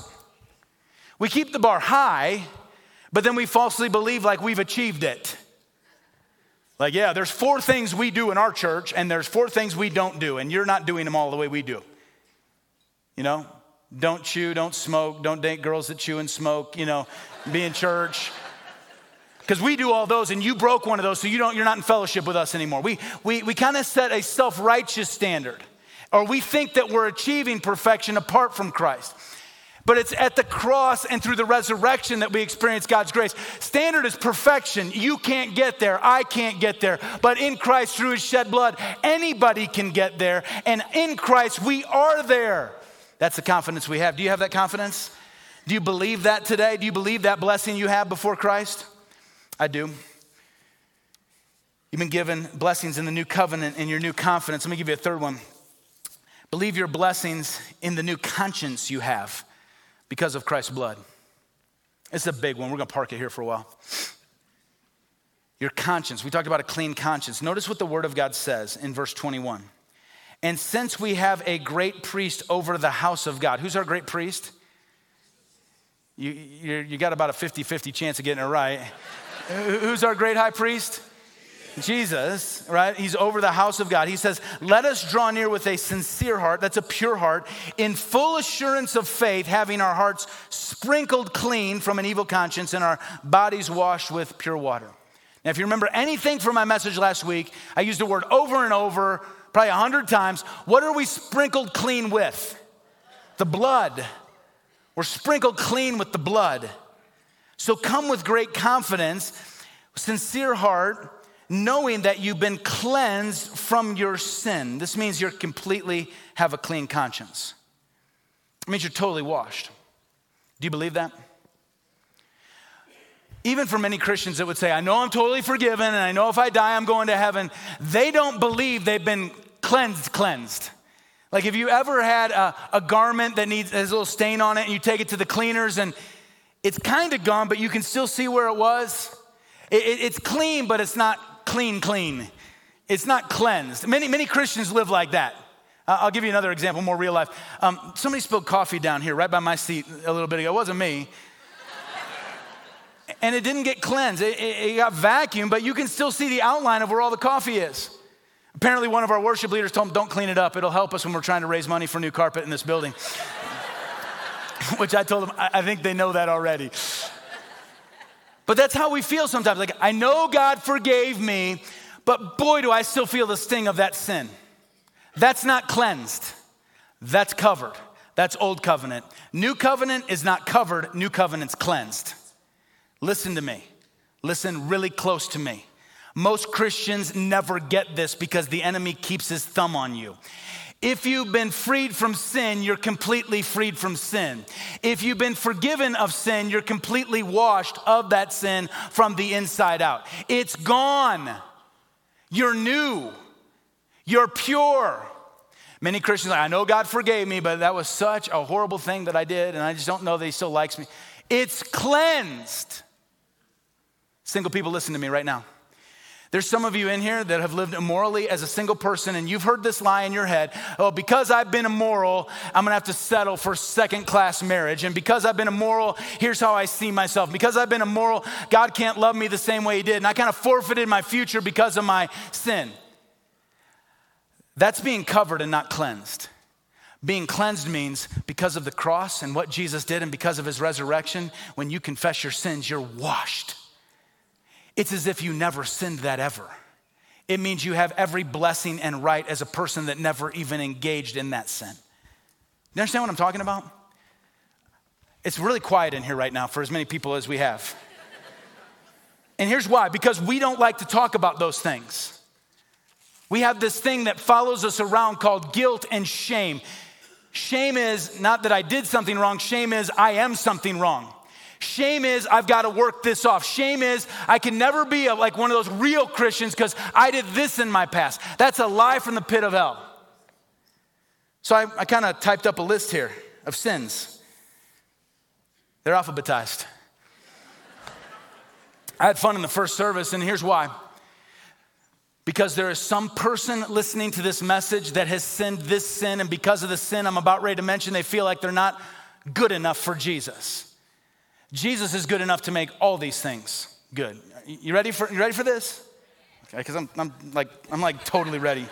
We keep the bar high, but then we falsely believe like we've achieved it. Like, yeah, there's four things we do in our church, and there's four things we don't do, and you're not doing them all the way we do. You know, don't chew, don't smoke, don't date girls that chew and smoke, you know, be in church. Because we do all those, and you broke one of those, so you don't, you're not in fellowship with us anymore. We, we, we kind of set a self-righteous standard, or we think that we're achieving perfection apart from Christ. But it's at the cross and through the resurrection that we experience God's grace. Standard is perfection. You can't get there. I can't get there. But in Christ, through his shed blood, anybody can get there. And in Christ, we are there. That's the confidence we have. Do you have that confidence? Do you believe that today? Do you believe that blessing you have before Christ? I do. You've been given blessings in the new covenant and your new confidence. Let me give you a third one. Believe your blessings in the new conscience you have because of Christ's blood. It's a big one. We're going to park it here for a while. Your conscience. We talked about a clean conscience. Notice what the word of God says in verse twenty-one. And since we have a great priest over the house of God. Who's our great priest? You, you, you got about a fifty-fifty chance of getting it right. Who's our great high priest? Jesus, right? He's over the house of God. He says, let us draw near with a sincere heart, that's a pure heart, in full assurance of faith, having our hearts sprinkled clean from an evil conscience and our bodies washed with pure water. Now, if you remember anything from my message last week, I used the word over and over, probably a hundred times. What are we sprinkled clean with? The blood. We're sprinkled clean with the blood. So come with great confidence, sincere heart, knowing that you've been cleansed from your sin. This means you completely have a clean conscience. It means you're totally washed. Do you believe that? Even for many Christians that would say, I know I'm totally forgiven and I know if I die I'm going to heaven, they don't believe they've been cleansed, cleansed. Like if you ever had a, a garment that needs has a little stain on it and you take it to the cleaners and it's kind of gone, but you can still see where it was. It, it, it's clean, but it's not clean, clean. It's not cleansed. Many, many Christians live like that. Uh, I'll give you another example, more real life. Um, somebody spilled coffee down here right by my seat a little bit ago. It wasn't me. And it didn't get cleansed. It, it, it got vacuumed, but you can still see the outline of where all the coffee is. Apparently one of our worship leaders told him, don't clean it up. It'll help us when we're trying to raise money for new carpet in this building. Which I told them, I, I think they know that already. But that's how we feel sometimes. Like, I know God forgave me, but boy, do I still feel the sting of that sin. That's not cleansed. That's covered. That's old covenant. New covenant is not covered. New covenant's cleansed. Listen to me. Listen really close to me. Most Christians never get this because the enemy keeps his thumb on you. If you've been freed from sin, you're completely freed from sin. If you've been forgiven of sin, you're completely washed of that sin from the inside out. It's gone. You're new. You're pure. Many Christians are like, I know God forgave me, but that was such a horrible thing that I did, and I just don't know that he still likes me. It's cleansed. Single people, listen to me right now. There's some of you in here that have lived immorally as a single person, and you've heard this lie in your head. Oh, because I've been immoral, I'm gonna have to settle for second-class marriage. And because I've been immoral, here's how I see myself. Because I've been immoral, God can't love me the same way he did. And I kind of forfeited my future because of my sin. That's being covered and not cleansed. Being cleansed means because of the cross and what Jesus did and because of his resurrection, when you confess your sins, you're washed. It's as if you never sinned that ever. It means you have every blessing and right as a person that never even engaged in that sin. You understand what I'm talking about? It's really quiet in here right now for as many people as we have. And here's why, because we don't like to talk about those things. We have this thing that follows us around called guilt and shame. Shame is not that I did something wrong. Shame is I am something wrong. Shame is I've got to work this off. Shame is I can never be a, like one of those real Christians because I did this in my past. That's a lie from the pit of hell. So I, I kind of typed up a list here of sins. They're alphabetized. I had fun in the first service, and here's why. Because there is some person listening to this message that has sinned this sin, and because of the sin I'm about ready to mention, they feel like they're not good enough for Jesus. Jesus is good enough to make all these things good. You ready for, you ready for this? Okay, because I'm, I'm like, I'm like totally ready.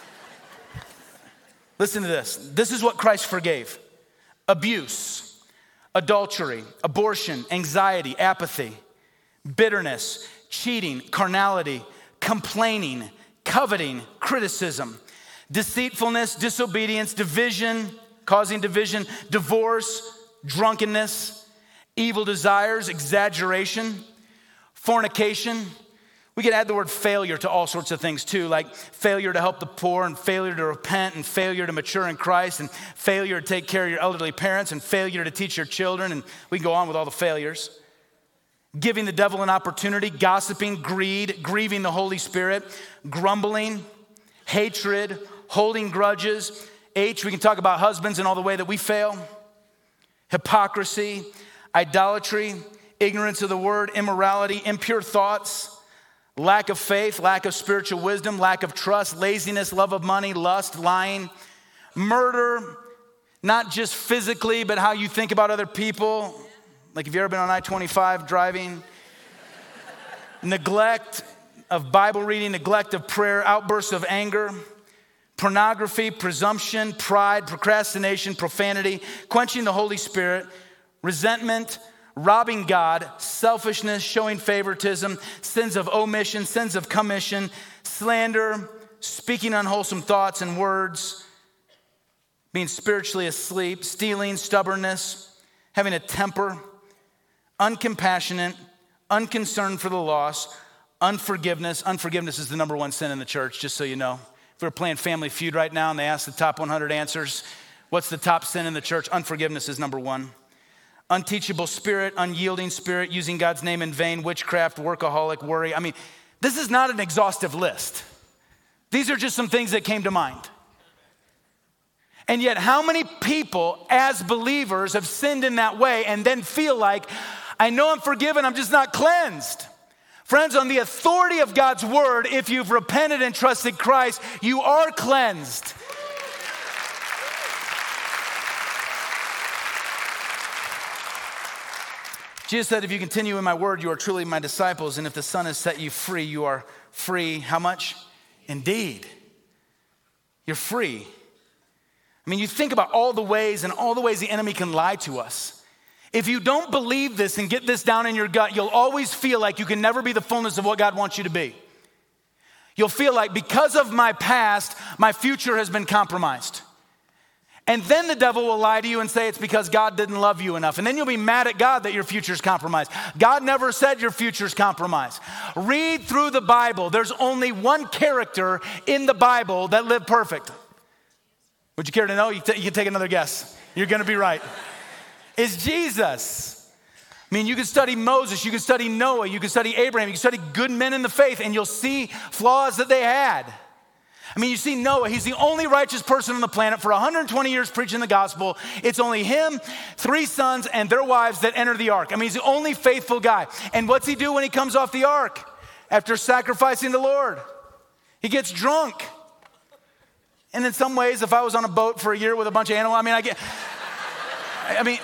Listen to this. This is what Christ forgave. Abuse, adultery, abortion, anxiety, apathy, bitterness, cheating, carnality, complaining, coveting, criticism, deceitfulness, disobedience, division, causing division, divorce, drunkenness, evil desires, exaggeration, fornication. We could add the word failure to all sorts of things too, like failure to help the poor and failure to repent and failure to mature in Christ and failure to take care of your elderly parents and failure to teach your children, and we can go on with all the failures. Giving the devil an opportunity, gossiping, greed, grieving the Holy Spirit, grumbling, hatred, holding grudges. H, we can talk about husbands and all the way that we fail. Hypocrisy, idolatry, ignorance of the word, immorality, impure thoughts, lack of faith, lack of spiritual wisdom, lack of trust, laziness, love of money, lust, lying, murder, not just physically, but how you think about other people. Like, have you ever been on I twenty-five driving? Neglect of Bible reading, neglect of prayer, outbursts of anger, pornography, presumption, pride, procrastination, profanity, quenching the Holy Spirit, resentment, robbing God, selfishness, showing favoritism, sins of omission, sins of commission, slander, speaking unwholesome thoughts and words, being spiritually asleep, stealing, stubbornness, having a temper, uncompassionate, unconcerned for the lost, unforgiveness. Unforgiveness is the number one sin in the church, just so you know. If we're playing Family Feud right now and they ask the top one hundred answers, what's the top sin in the church? Unforgiveness is number one. Unteachable spirit, unyielding spirit, using God's name in vain, witchcraft, workaholic, worry. I mean, this is not an exhaustive list. These are just some things that came to mind. And yet, how many people as believers have sinned in that way and then feel like, I know I'm forgiven, I'm just not cleansed? Friends, on the authority of God's word, if you've repented and trusted Christ, you are cleansed. Jesus said, if you continue in my word, you are truly my disciples. And if the Son has set you free, you are free. How much? Indeed. You're free. I mean, you think about all the ways and all the ways the enemy can lie to us. If you don't believe this and get this down in your gut, you'll always feel like you can never be the fullness of what God wants you to be. You'll feel like because of my past, my future has been compromised. And then the devil will lie to you and say it's because God didn't love you enough. And then you'll be mad at God that your future's compromised. God never said your future's compromised. Read through the Bible. There's only one character in the Bible that lived perfect. Would you care to know? You, t- you can take another guess. You're going to be right. It's Jesus. I mean, you can study Moses, you can study Noah, you can study Abraham, you can study good men in the faith, and you'll see flaws that they had. I mean, you see Noah, he's the only righteous person on the planet for one hundred twenty years preaching the gospel. It's only him, three sons, and their wives that enter the ark. I mean, he's the only faithful guy. And what's he do when he comes off the ark? after sacrificing the Lord. He gets drunk. And in some ways, if I was on a boat for a year with a bunch of animals, I mean, I get, I mean,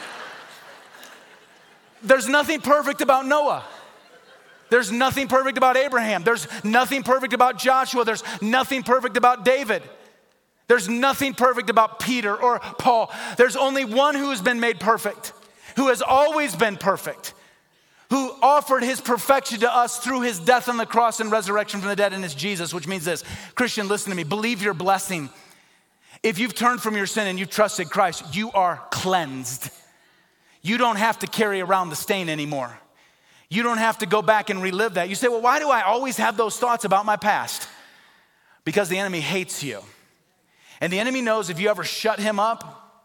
there's nothing perfect about Noah. There's nothing perfect about Abraham. There's nothing perfect about Joshua. There's nothing perfect about David. There's nothing perfect about Peter or Paul. There's only one who has been made perfect, who has always been perfect, who offered his perfection to us through his death on the cross and resurrection from the dead, and it's Jesus, which means this. Christian, listen to me. Believe your blessing. If you've turned from your sin and you've trusted Christ, you are cleansed. You don't have to carry around the stain anymore. You don't have to go back and relive that. You say, well, why do I always have those thoughts about my past? Because the enemy hates you. And the enemy knows if you ever shut him up,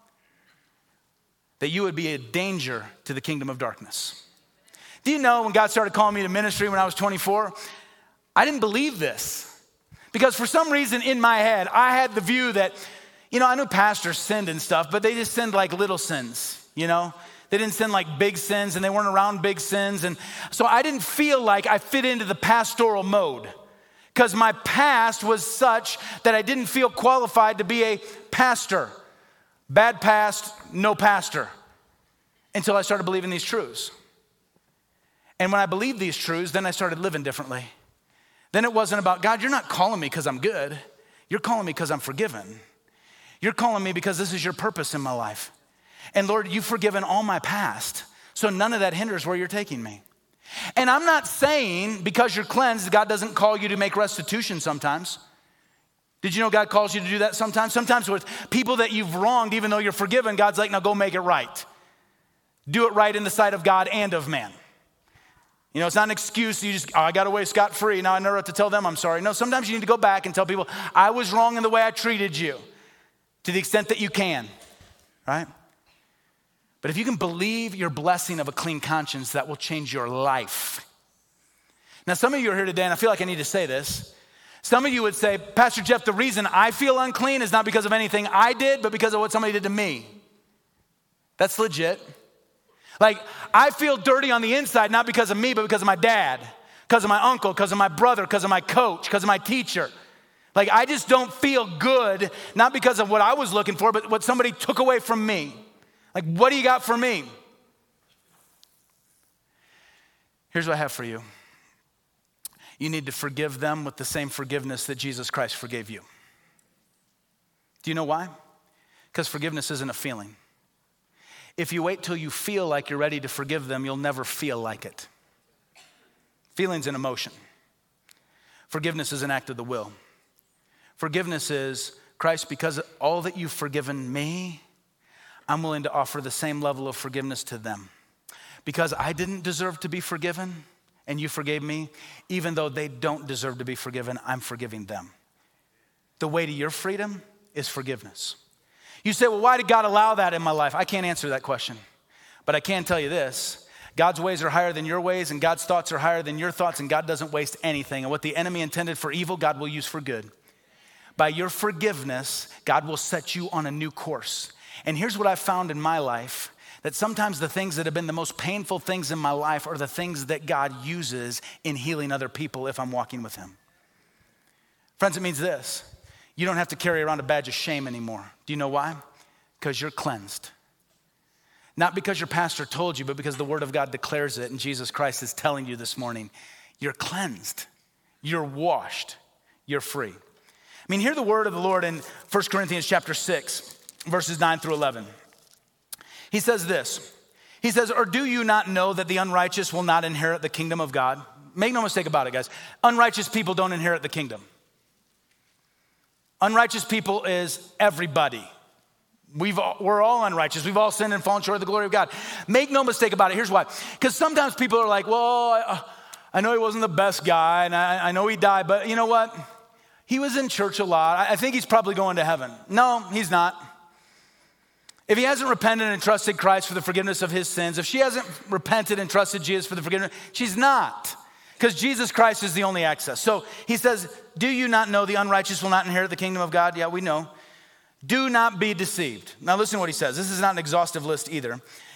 that you would be a danger to the kingdom of darkness. Do you know when God started calling me to ministry when I was twenty-four, I didn't believe this. Because for some reason in my head, I had the view that, you know, I knew pastors sinned and stuff, but they just sinned like little sins, you know? They didn't sin like big sins, and they weren't around big sins. And so I didn't feel like I fit into the pastoral mode because my past was such that I didn't feel qualified to be a pastor. Bad past, no pastor. Until I started believing these truths. And when I believed these truths, then I started living differently. Then it wasn't about, God, you're not calling me because I'm good. You're calling me because I'm forgiven. You're calling me because this is your purpose in my life. And Lord, you've forgiven all my past, so none of that hinders where you're taking me. And I'm not saying because you're cleansed, God doesn't call you to make restitution sometimes. Did you know God calls you to do that sometimes? Sometimes with people that you've wronged, even though you're forgiven, God's like, now go make it right. Do it right in the sight of God and of man. You know, it's not an excuse. You just, oh, I got away scot-free. Now I never have to tell them I'm sorry. No, sometimes you need to go back and tell people, I was wrong in the way I treated you to the extent that you can, right? But if you can believe your blessing of a clean conscience, that will change your life. Now, some of you are here today, and I feel like I need to say this. Some of you would say, Pastor Jeff, the reason I feel unclean is not because of anything I did, but because of what somebody did to me. That's legit. Like, I feel dirty on the inside, not because of me, but because of my dad, because of my uncle, because of my brother, because of my coach, because of my teacher. Like, I just don't feel good, not because of what I was looking for, but what somebody took away from me. Like, what do you got for me? Here's what I have for you. You need to forgive them with the same forgiveness that Jesus Christ forgave you. Do you know why? Because forgiveness isn't a feeling. If you wait till you feel like you're ready to forgive them, you'll never feel like it. Feeling's an emotion. Forgiveness is an act of the will. Forgiveness is, Christ, because of all that you've forgiven me, I'm willing to offer the same level of forgiveness to them. Because I didn't deserve to be forgiven, and you forgave me, even though they don't deserve to be forgiven, I'm forgiving them. The way to your freedom is forgiveness. You say, well, why did God allow that in my life? I can't answer that question, but I can tell you this. God's ways are higher than your ways, and God's thoughts are higher than your thoughts, and God doesn't waste anything. And what the enemy intended for evil, God will use for good. By your forgiveness, God will set you on a new course. And here's what I've found in my life, that sometimes the things that have been the most painful things in my life are the things that God uses in healing other people if I'm walking with him. Friends, it means this. You don't have to carry around a badge of shame anymore. Do you know why? Because you're cleansed. Not because your pastor told you, but because the word of God declares it, and Jesus Christ is telling you this morning, you're cleansed, you're washed, you're free. I mean, hear the word of the Lord in First Corinthians chapter six. Verses nine through eleven. He says this. He says, or do you not know that the unrighteous will not inherit the kingdom of God? Make no mistake about it, guys. Unrighteous people don't inherit the kingdom. Unrighteous people is everybody. We've all, we're all unrighteous. We've all sinned and fallen short of the glory of God. Make no mistake about it. Here's why. Because sometimes people are like, well, I, I know he wasn't the best guy, and I, I know he died, but you know what? He was in church a lot. I, I think he's probably going to heaven. No, he's not. If he hasn't repented and trusted Christ for the forgiveness of his sins, if she hasn't repented and trusted Jesus for the forgiveness, she's not. Because Jesus Christ is the only access. So he says, do you not know the unrighteous will not inherit the kingdom of God? Yeah, we know. Do not be deceived. Now listen to what he says. This is not an exhaustive list either.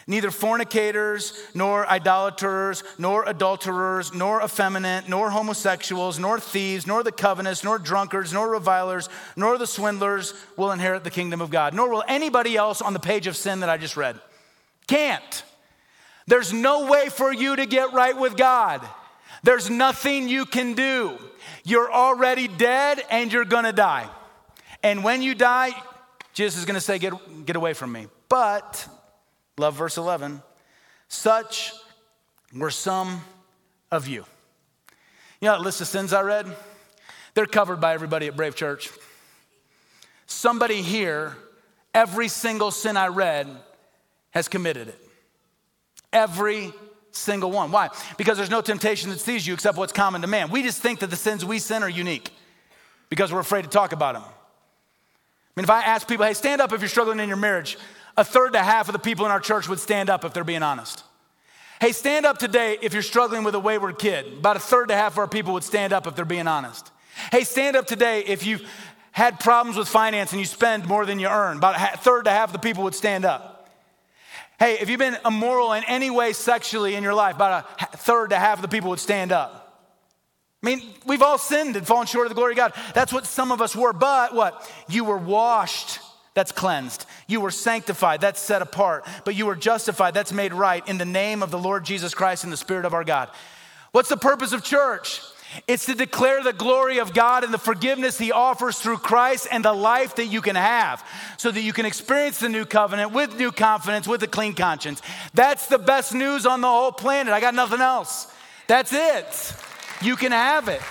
Neither fornicators, nor idolaters, nor adulterers, nor effeminate, nor homosexuals, nor thieves, nor the covetous, nor drunkards, nor revilers, nor the swindlers will inherit the kingdom of God. Nor will anybody else on the page of sin that I just read. Can't. There's no way for you to get right with God. There's nothing you can do. You're already dead and you're gonna die. And when you die, Jesus is gonna say, get, get away from me. But, love verse eleven, such were some of you. You know that list of sins I read? They're covered by everybody at Brave Church. Somebody here, every single sin I read has committed it. Every single one. Why? Because there's no temptation that sees you except what's common to man. We just think that the sins we sin are unique because we're afraid to talk about them. I mean, if I ask people, hey, stand up if you're struggling in your marriage, a third to half of the people in our church would stand up if they're being honest. Hey, stand up today if you're struggling with a wayward kid. About a third to half of our people would stand up if they're being honest. Hey, stand up today if you've had problems with finance and you spend more than you earn. About a third to half of the people would stand up. Hey, if you've been immoral in any way sexually in your life, about a third to half of the people would stand up. I mean, we've all sinned and fallen short of the glory of God. That's what some of us were. But what? You were washed. That's cleansed. You were sanctified. That's set apart. But you were justified. That's made right in the name of the Lord Jesus Christ and the Spirit of our God. What's the purpose of church? It's to declare the glory of God and the forgiveness he offers through Christ and the life that you can have so that you can experience the new covenant with new confidence, with a clean conscience. That's the best news on the whole planet. I got nothing else. That's it. You can have it.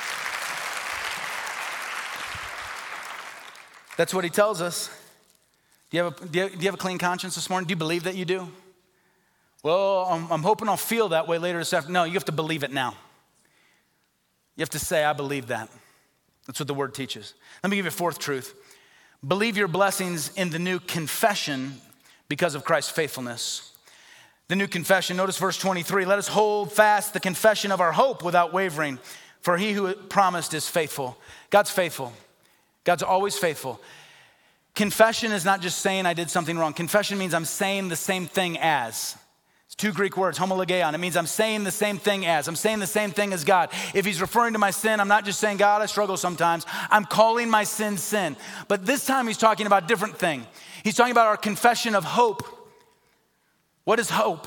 That's what he tells us. Do you have a, do you, do you have a clean conscience this morning? Do you believe that you do? Well, I'm, I'm hoping I'll feel that way later this afternoon. No, you have to believe it now. You have to say, I believe that. That's what the word teaches. Let me give you a fourth truth. Believe your blessings in the new confession because of Christ's faithfulness. The new confession, notice verse twenty-three. Let us hold fast the confession of our hope without wavering, for he who promised is faithful. God's faithful. God's always faithful. Confession is not just saying I did something wrong. Confession means I'm saying the same thing as. It's two Greek words, homologeon. It means I'm saying the same thing as. I'm saying the same thing as God. If he's referring to my sin, I'm not just saying, God, I struggle sometimes. I'm calling my sin sin. But this time he's talking about a different thing. He's talking about our confession of hope. What is hope?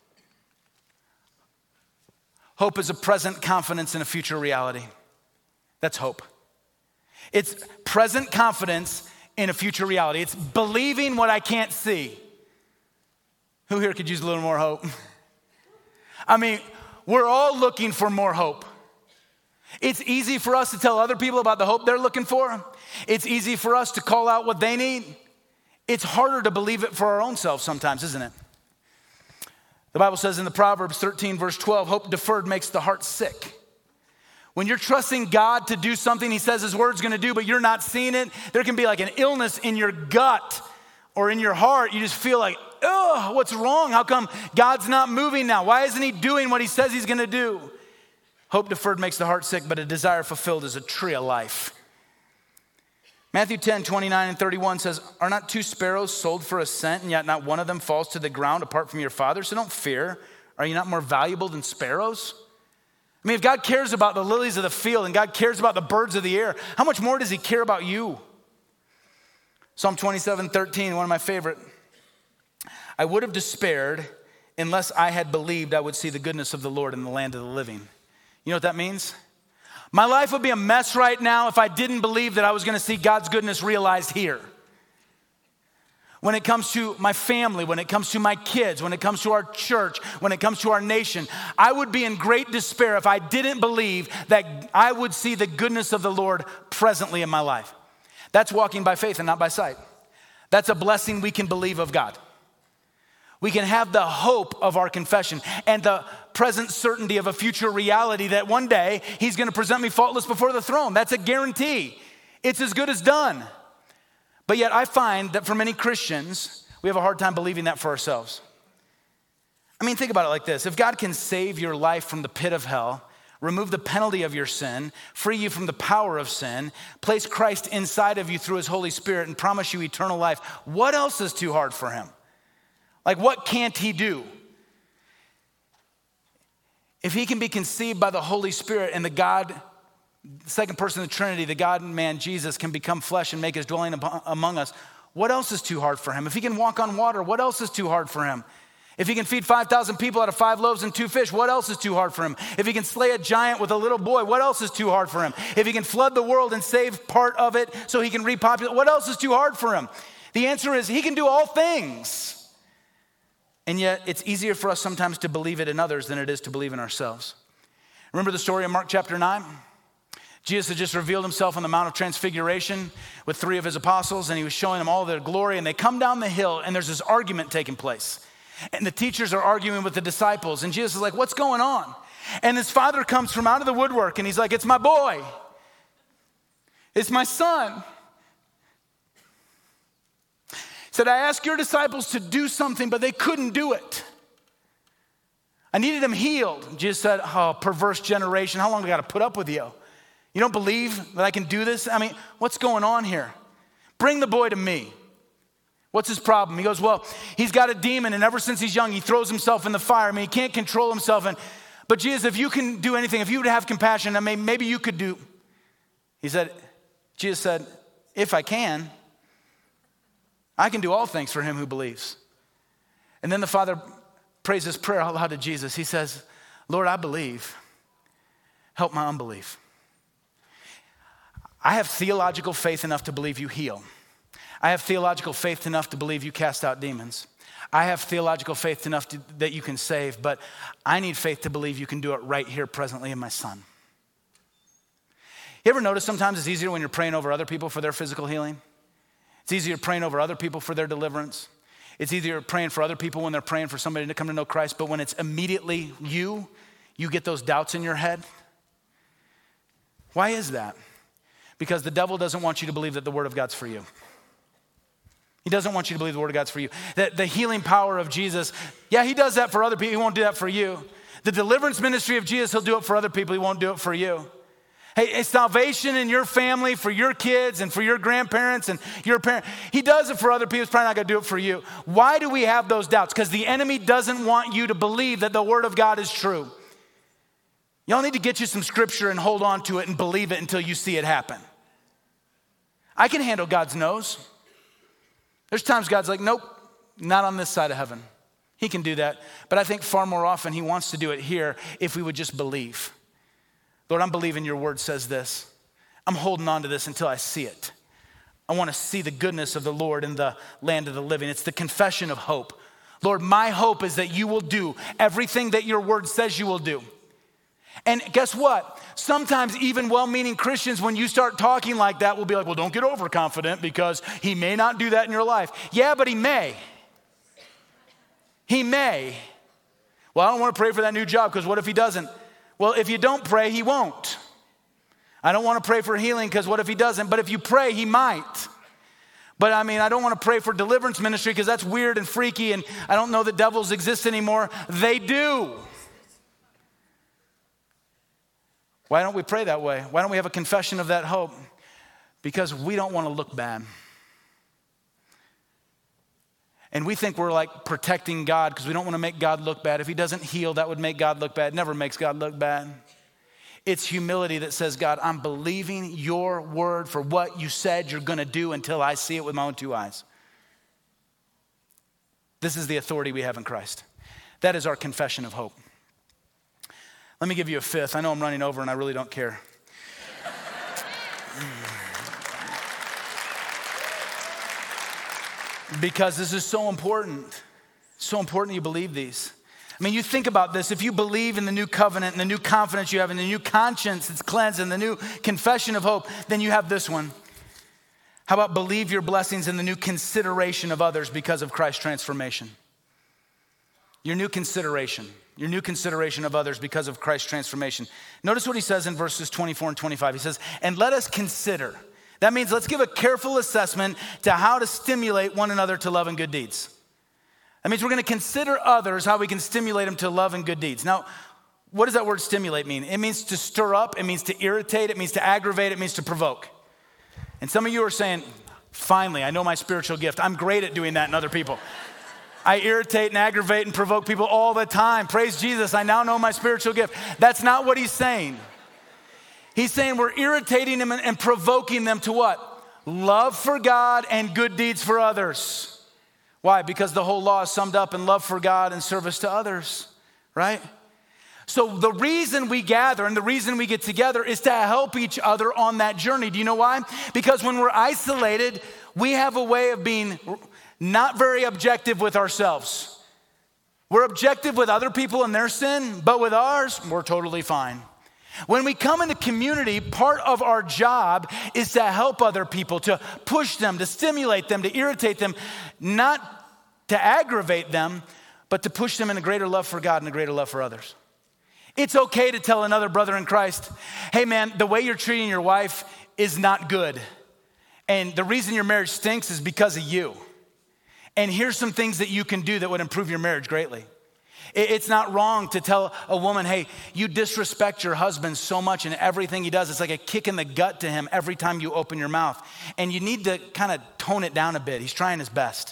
Hope is a present confidence in a future reality. That's hope. It's present confidence in a future reality. It's believing what I can't see. Who here could use a little more hope? I mean, we're all looking for more hope. It's easy for us to tell other people about the hope they're looking for. It's easy for us to call out what they need. It's harder to believe it for our own selves sometimes, isn't it? The Bible says in the Proverbs thirteen, verse twelve, hope deferred makes the heart sick. When you're trusting God to do something he says his word's gonna do, but you're not seeing it, there can be like an illness in your gut or in your heart. You just feel like, oh, what's wrong? How come God's not moving now? Why isn't he doing what he says he's gonna do? Hope deferred makes the heart sick, but a desire fulfilled is a tree of life. Matthew ten, twenty-nine and thirty-one says, are not two sparrows sold for a cent, and yet not one of them falls to the ground apart from your Father? So don't fear. Are you not more valuable than sparrows? I mean, if God cares about the lilies of the field and God cares about the birds of the air, how much more does he care about you? Psalm twenty-seven, thirteen, one of my favorite. I would have despaired unless I had believed I would see the goodness of the Lord in the land of the living. You know what that means? My life would be a mess right now if I didn't believe that I was gonna see God's goodness realized here. When it comes to my family, when it comes to my kids, when it comes to our church, when it comes to our nation, I would be in great despair if I didn't believe that I would see the goodness of the Lord presently in my life. That's walking by faith and not by sight. That's a blessing we can believe of God. We can have the hope of our confession and the present certainty of a future reality that one day he's gonna present me faultless before the throne. That's a guarantee. It's as good as done. But yet I find that for many Christians, we have a hard time believing that for ourselves. I mean, think about it like this. If God can save your life from the pit of hell, remove the penalty of your sin, free you from the power of sin, place Christ inside of you through his Holy Spirit and promise you eternal life, what else is too hard for him? Like, what can't he do? If he can be conceived by the Holy Spirit and the God, the second person of the Trinity, the God and man, Jesus, can become flesh and make his dwelling among us, what else is too hard for him? If he can walk on water, what else is too hard for him? If he can feed five thousand people out of five loaves and two fish, what else is too hard for him? If he can slay a giant with a little boy, what else is too hard for him? If he can flood the world and save part of it so he can repopulate, what else is too hard for him? The answer is he can do all things. And yet it's easier for us sometimes to believe it in others than it is to believe in ourselves. Remember the story in Mark chapter nine? Jesus had just revealed himself on the Mount of Transfiguration with three of his apostles, and he was showing them all their glory, and they come down the hill, and there's this argument taking place. And the teachers are arguing with the disciples, and Jesus is like, what's going on? And his father comes from out of the woodwork, and he's like, it's my boy. It's my son. He said, I asked your disciples to do something, but they couldn't do it. I needed him healed. Jesus said, oh, perverse generation, how long do I got to put up with you? You don't believe that I can do this? I mean, what's going on here? Bring the boy to me. What's his problem? He goes, well, he's got a demon, and ever since he's young, he throws himself in the fire. I mean, he can't control himself. And but Jesus, if you can do anything, if you would have compassion, I mean, maybe you could do. He said, Jesus said, if I can, I can do all things for him who believes. And then the father prays this prayer out loud to Jesus. He says, Lord, I believe. Help my unbelief. I have theological faith enough to believe you heal. I have theological faith enough to believe you cast out demons. I have theological faith enough to, that you can save, but I need faith to believe you can do it right here presently in my son. You ever notice sometimes it's easier when you're praying over other people for their physical healing? It's easier praying over other people for their deliverance. It's easier praying for other people when they're praying for somebody to come to know Christ, but when it's immediately you, you get those doubts in your head. Why is that? Because the devil doesn't want you to believe that the word of God's for you. He doesn't want you to believe the word of God's for you. That the healing power of Jesus, yeah, he does that for other people. He won't do that for you. The deliverance ministry of Jesus, he'll do it for other people. He won't do it for you. Hey, salvation in your family, for your kids and for your grandparents and your parents, he does it for other people. He's probably not going to do it for you. Why do we have those doubts? Because the enemy doesn't want you to believe that the word of God is true. Y'all need to get you some scripture and hold on to it and believe it until you see it happen. I can handle God's no's. There's times God's like, nope, not on this side of heaven. He can do that. But I think far more often he wants to do it here if we would just believe. Lord, I'm believing your word says this. I'm holding on to this until I see it. I want to see the goodness of the Lord in the land of the living. It's the confession of hope. Lord, my hope is that you will do everything that your word says you will do. And guess what? Sometimes even well-meaning Christians, when you start talking like that, will be like, well, don't get overconfident because he may not do that in your life. Yeah, but he may. He may. Well, I don't want to pray for that new job because what if he doesn't? Well, if you don't pray, he won't. I don't want to pray for healing because what if he doesn't? But if you pray, he might. But I mean, I don't want to pray for deliverance ministry because that's weird and freaky and I don't know that devils exist anymore. They do. Why don't we pray that way? Why don't we have a confession of that hope? Because we don't want to look bad. And we think we're like protecting God because we don't want to make God look bad. If he doesn't heal, that would make God look bad. It never makes God look bad. It's humility that says, God, I'm believing your word for what you said you're going to do until I see it with my own two eyes. This is the authority we have in Christ. That is our confession of hope. Let me give you a fifth. I know I'm running over and I really don't care. Because this is so important. So important you believe these. I mean, you think about this. If you believe in the new covenant and the new confidence you have and the new conscience that's cleansed and the new confession of hope, then you have this one. How about believe your blessings in the new consideration of others because of Christ's transformation? Your new consideration. Your new consideration of others because of Christ's transformation. Notice what he says in verses twenty-four and twenty-five. He says, and let us consider. That means let's give a careful assessment to how to stimulate one another to love and good deeds. That means we're going to consider others, how we can stimulate them to love and good deeds. Now, what does that word stimulate mean? It means to stir up, it means to irritate, it means to aggravate, it means to provoke. And some of you are saying, finally, I know my spiritual gift. I'm great at doing that in other people. I irritate and aggravate and provoke people all the time. Praise Jesus, I now know my spiritual gift. That's not what he's saying. He's saying we're irritating them and, and provoking them to what? Love for God and good deeds for others. Why? Because the whole law is summed up in love for God and service to others, right? So the reason we gather and the reason we get together is to help each other on that journey. Do you know why? Because when we're isolated, we have a way of being not very objective with ourselves. We're objective with other people and their sin, but with ours, we're totally fine. When we come into community, part of our job is to help other people, to push them, to stimulate them, to irritate them, not to aggravate them, but to push them in a greater love for God and a greater love for others. It's okay to tell another brother in Christ, hey man, the way you're treating your wife is not good. And the reason your marriage stinks is because of you. And here's some things that you can do that would improve your marriage greatly. It's not wrong to tell a woman, hey, you disrespect your husband so much in everything he does. It's like a kick in the gut to him every time you open your mouth. And you need to kind of tone it down a bit. He's trying his best.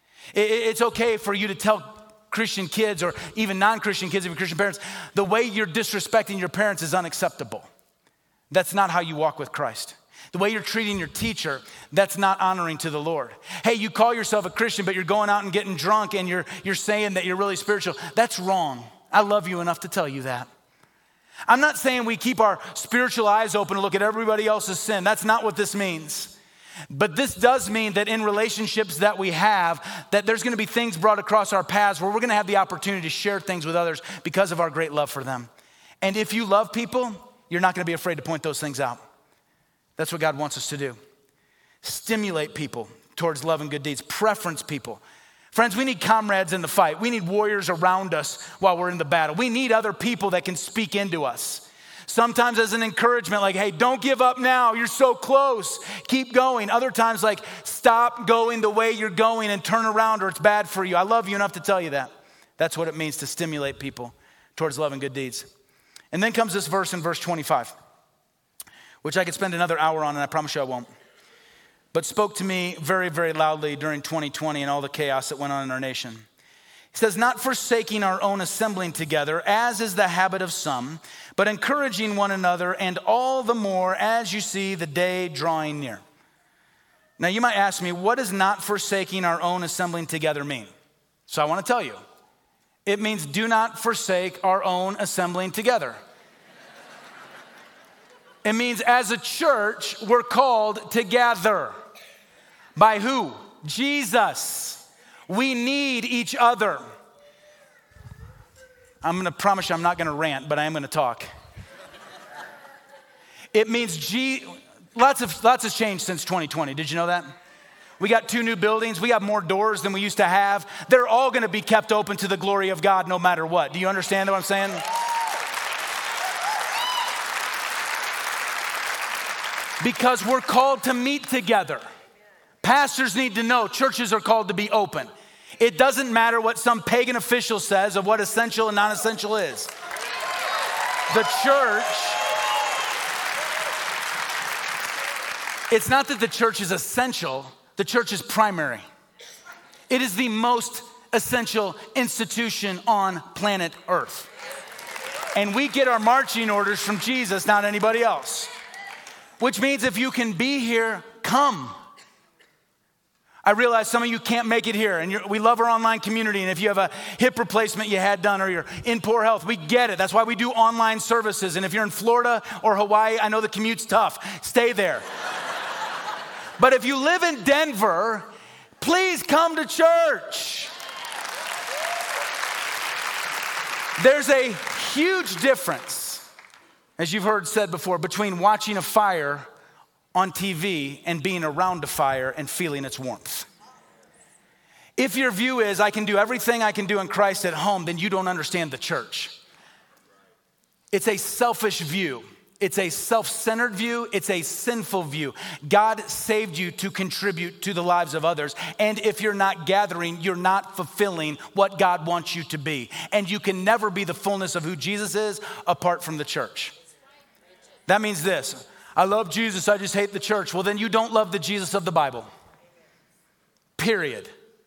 It's okay for you to tell Christian kids or even non-Christian kids, even Christian parents, the way you're disrespecting your parents is unacceptable. That's not how you walk with Christ. The way you're treating your teacher, that's not honoring to the Lord. Hey, you call yourself a Christian, but you're going out and getting drunk and you're, you're saying that you're really spiritual. That's wrong. I love you enough to tell you that. I'm not saying we keep our spiritual eyes open to look at everybody else's sin. That's not what this means. But this does mean that in relationships that we have, that there's gonna be things brought across our paths where we're gonna have the opportunity to share things with others because of our great love for them. And if you love people, you're not gonna be afraid to point those things out. That's what God wants us to do. Stimulate people towards love and good deeds. Preference people. Friends, we need comrades in the fight. We need warriors around us while we're in the battle. We need other people that can speak into us. Sometimes as an encouragement, like, hey, don't give up now. You're so close. Keep going. Other times like, stop going the way you're going and turn around or it's bad for you. I love you enough to tell you that. That's what it means to stimulate people towards love and good deeds. And then comes this verse in verse twenty-five. Which I could spend another hour on, and I promise you I won't. But spoke to me very, very loudly during twenty twenty and all the chaos that went on in our nation. He says, not forsaking our own assembling together, as is the habit of some, but encouraging one another, and all the more as you see the day drawing near. Now you might ask me, what does not forsaking our own assembling together mean? So I want to tell you. It means do not forsake our own assembling together. It means as a church, we're called to gather. By who? Jesus. We need each other. I'm gonna promise you I'm not gonna rant, but I am gonna talk. It means G- lots of lots has changed since twenty twenty. Did you know that? We got two new buildings. We got more doors than we used to have. They're all gonna be kept open to the glory of God no matter what. Do you understand what I'm saying? Because we're called to meet together. Pastors need to know churches are called to be open. It doesn't matter what some pagan official says of what essential and non-essential is. The church, it's not that the church is essential, the church is primary. It is the most essential institution on planet Earth. And we get our marching orders from Jesus, not anybody else. Which means if you can be here, come. I realize some of you can't make it here, and you're, we love our online community, and if you have a hip replacement you had done or you're in poor health, we get it. That's why we do online services, and if you're in Florida or Hawaii, I know the commute's tough. Stay there. But if you live in Denver, please come to church. There's a huge difference, as you've heard said before, between watching a fire on T V and being around a fire and feeling its warmth. If your view is, I can do everything I can do in Christ at home, then you don't understand the church. It's a selfish view. It's a self-centered view. It's a sinful view. God saved you to contribute to the lives of others. And if you're not gathering, you're not fulfilling what God wants you to be. And you can never be the fullness of who Jesus is apart from the church. That means this. I love Jesus, I just hate the church. Well, then you don't love the Jesus of the Bible. Period.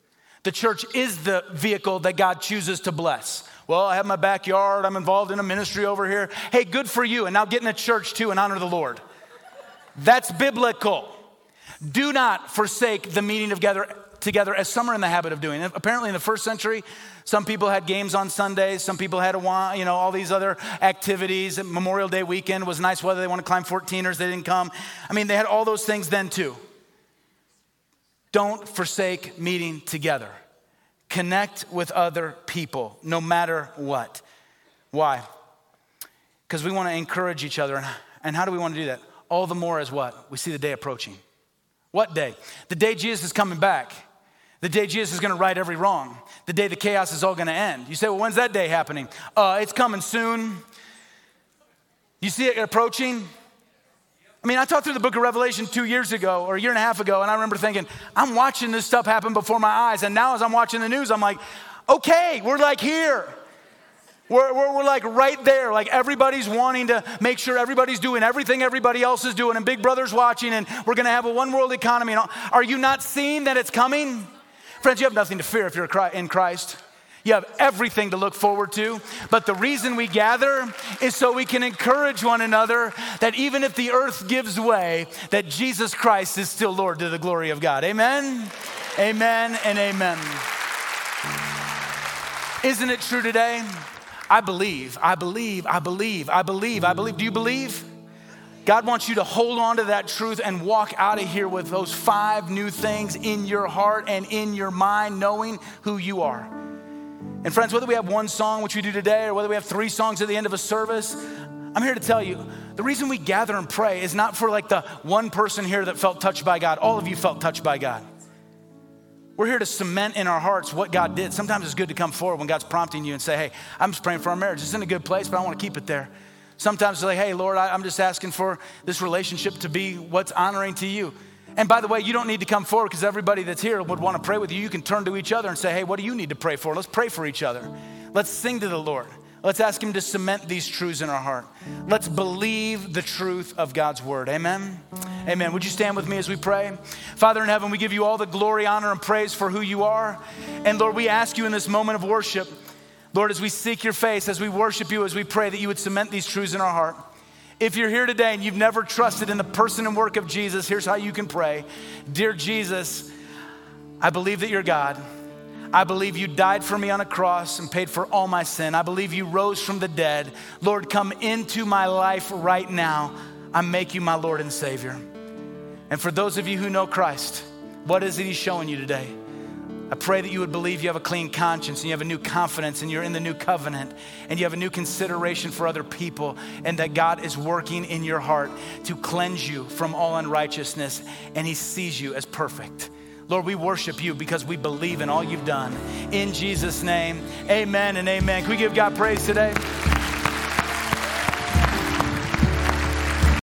The church is the vehicle that God chooses to bless. Well, I have my backyard. I'm involved in a ministry over here. Hey, good for you. And now get in a church too and honor the Lord. That's biblical. Do not forsake the meeting together, together as some are in the habit of doing. Apparently in the first century, some people had games on Sundays. Some people had, a, you know, all these other activities. Memorial Day weekend was nice weather. They want to climb fourteeners. They didn't come. I mean, they had all those things then too. Don't forsake meeting together. Connect with other people, no matter what. Why? Because we want to encourage each other. And how do we want to do that? All the more as what? We see the day approaching. What day? The day Jesus is coming back. The day Jesus is going to right every wrong. The day the chaos is all going to end. You say, well, when's that day happening? Uh, it's coming soon. You see it approaching? I mean, I taught through the book of Revelation two years ago or a year and a half ago, and I remember thinking, I'm watching this stuff happen before my eyes. And now as I'm watching the news, I'm like, okay, we're like here. We're, we're, we're like right there. Like everybody's wanting to make sure everybody's doing everything everybody else is doing, and Big Brother's watching, and we're going to have a one world economy. And all. Are you not seeing that it's coming? Friends, you have nothing to fear if you're in Christ. You have everything to look forward to. But the reason we gather is so we can encourage one another that even if the earth gives way, that Jesus Christ is still Lord to the glory of God. Amen? Amen and amen. Isn't it true today? I believe, I believe, I believe, I believe, I believe. Do you believe? God wants you to hold on to that truth and walk out of here with those five new things in your heart and in your mind, knowing who you are. And friends, whether we have one song, which we do today, or whether we have three songs at the end of a service, I'm here to tell you, the reason we gather and pray is not for like the one person here that felt touched by God. All of you felt touched by God. We're here to cement in our hearts what God did. Sometimes it's good to come forward when God's prompting you and say, hey, I'm just praying for our marriage. It's in a good place, but I want to keep it there. Sometimes it's like, hey, Lord, I'm just asking for this relationship to be what's honoring to you. And by the way, you don't need to come forward because everybody that's here would want to pray with you. You can turn to each other and say, hey, what do you need to pray for? Let's pray for each other. Let's sing to the Lord. Let's ask him to cement these truths in our heart. Let's believe the truth of God's word. Amen? Amen. Would you stand with me as we pray? Father in heaven, we give you all the glory, honor, and praise for who you are. And Lord, we ask you in this moment of worship, Lord, as we seek your face, as we worship you, as we pray that you would cement these truths in our heart. If you're here today and you've never trusted in the person and work of Jesus, here's how you can pray. Dear Jesus, I believe that you're God. I believe you died for me on a cross and paid for all my sin. I believe you rose from the dead. Lord, come into my life right now. I make you my Lord and Savior. And for those of you who know Christ, what is it he's showing you today? I pray that you would believe you have a clean conscience and you have a new confidence and you're in the new covenant and you have a new consideration for other people and that God is working in your heart to cleanse you from all unrighteousness and he sees you as perfect. Lord, we worship you because we believe in all you've done. In Jesus' name, amen and amen. Can we give God praise today?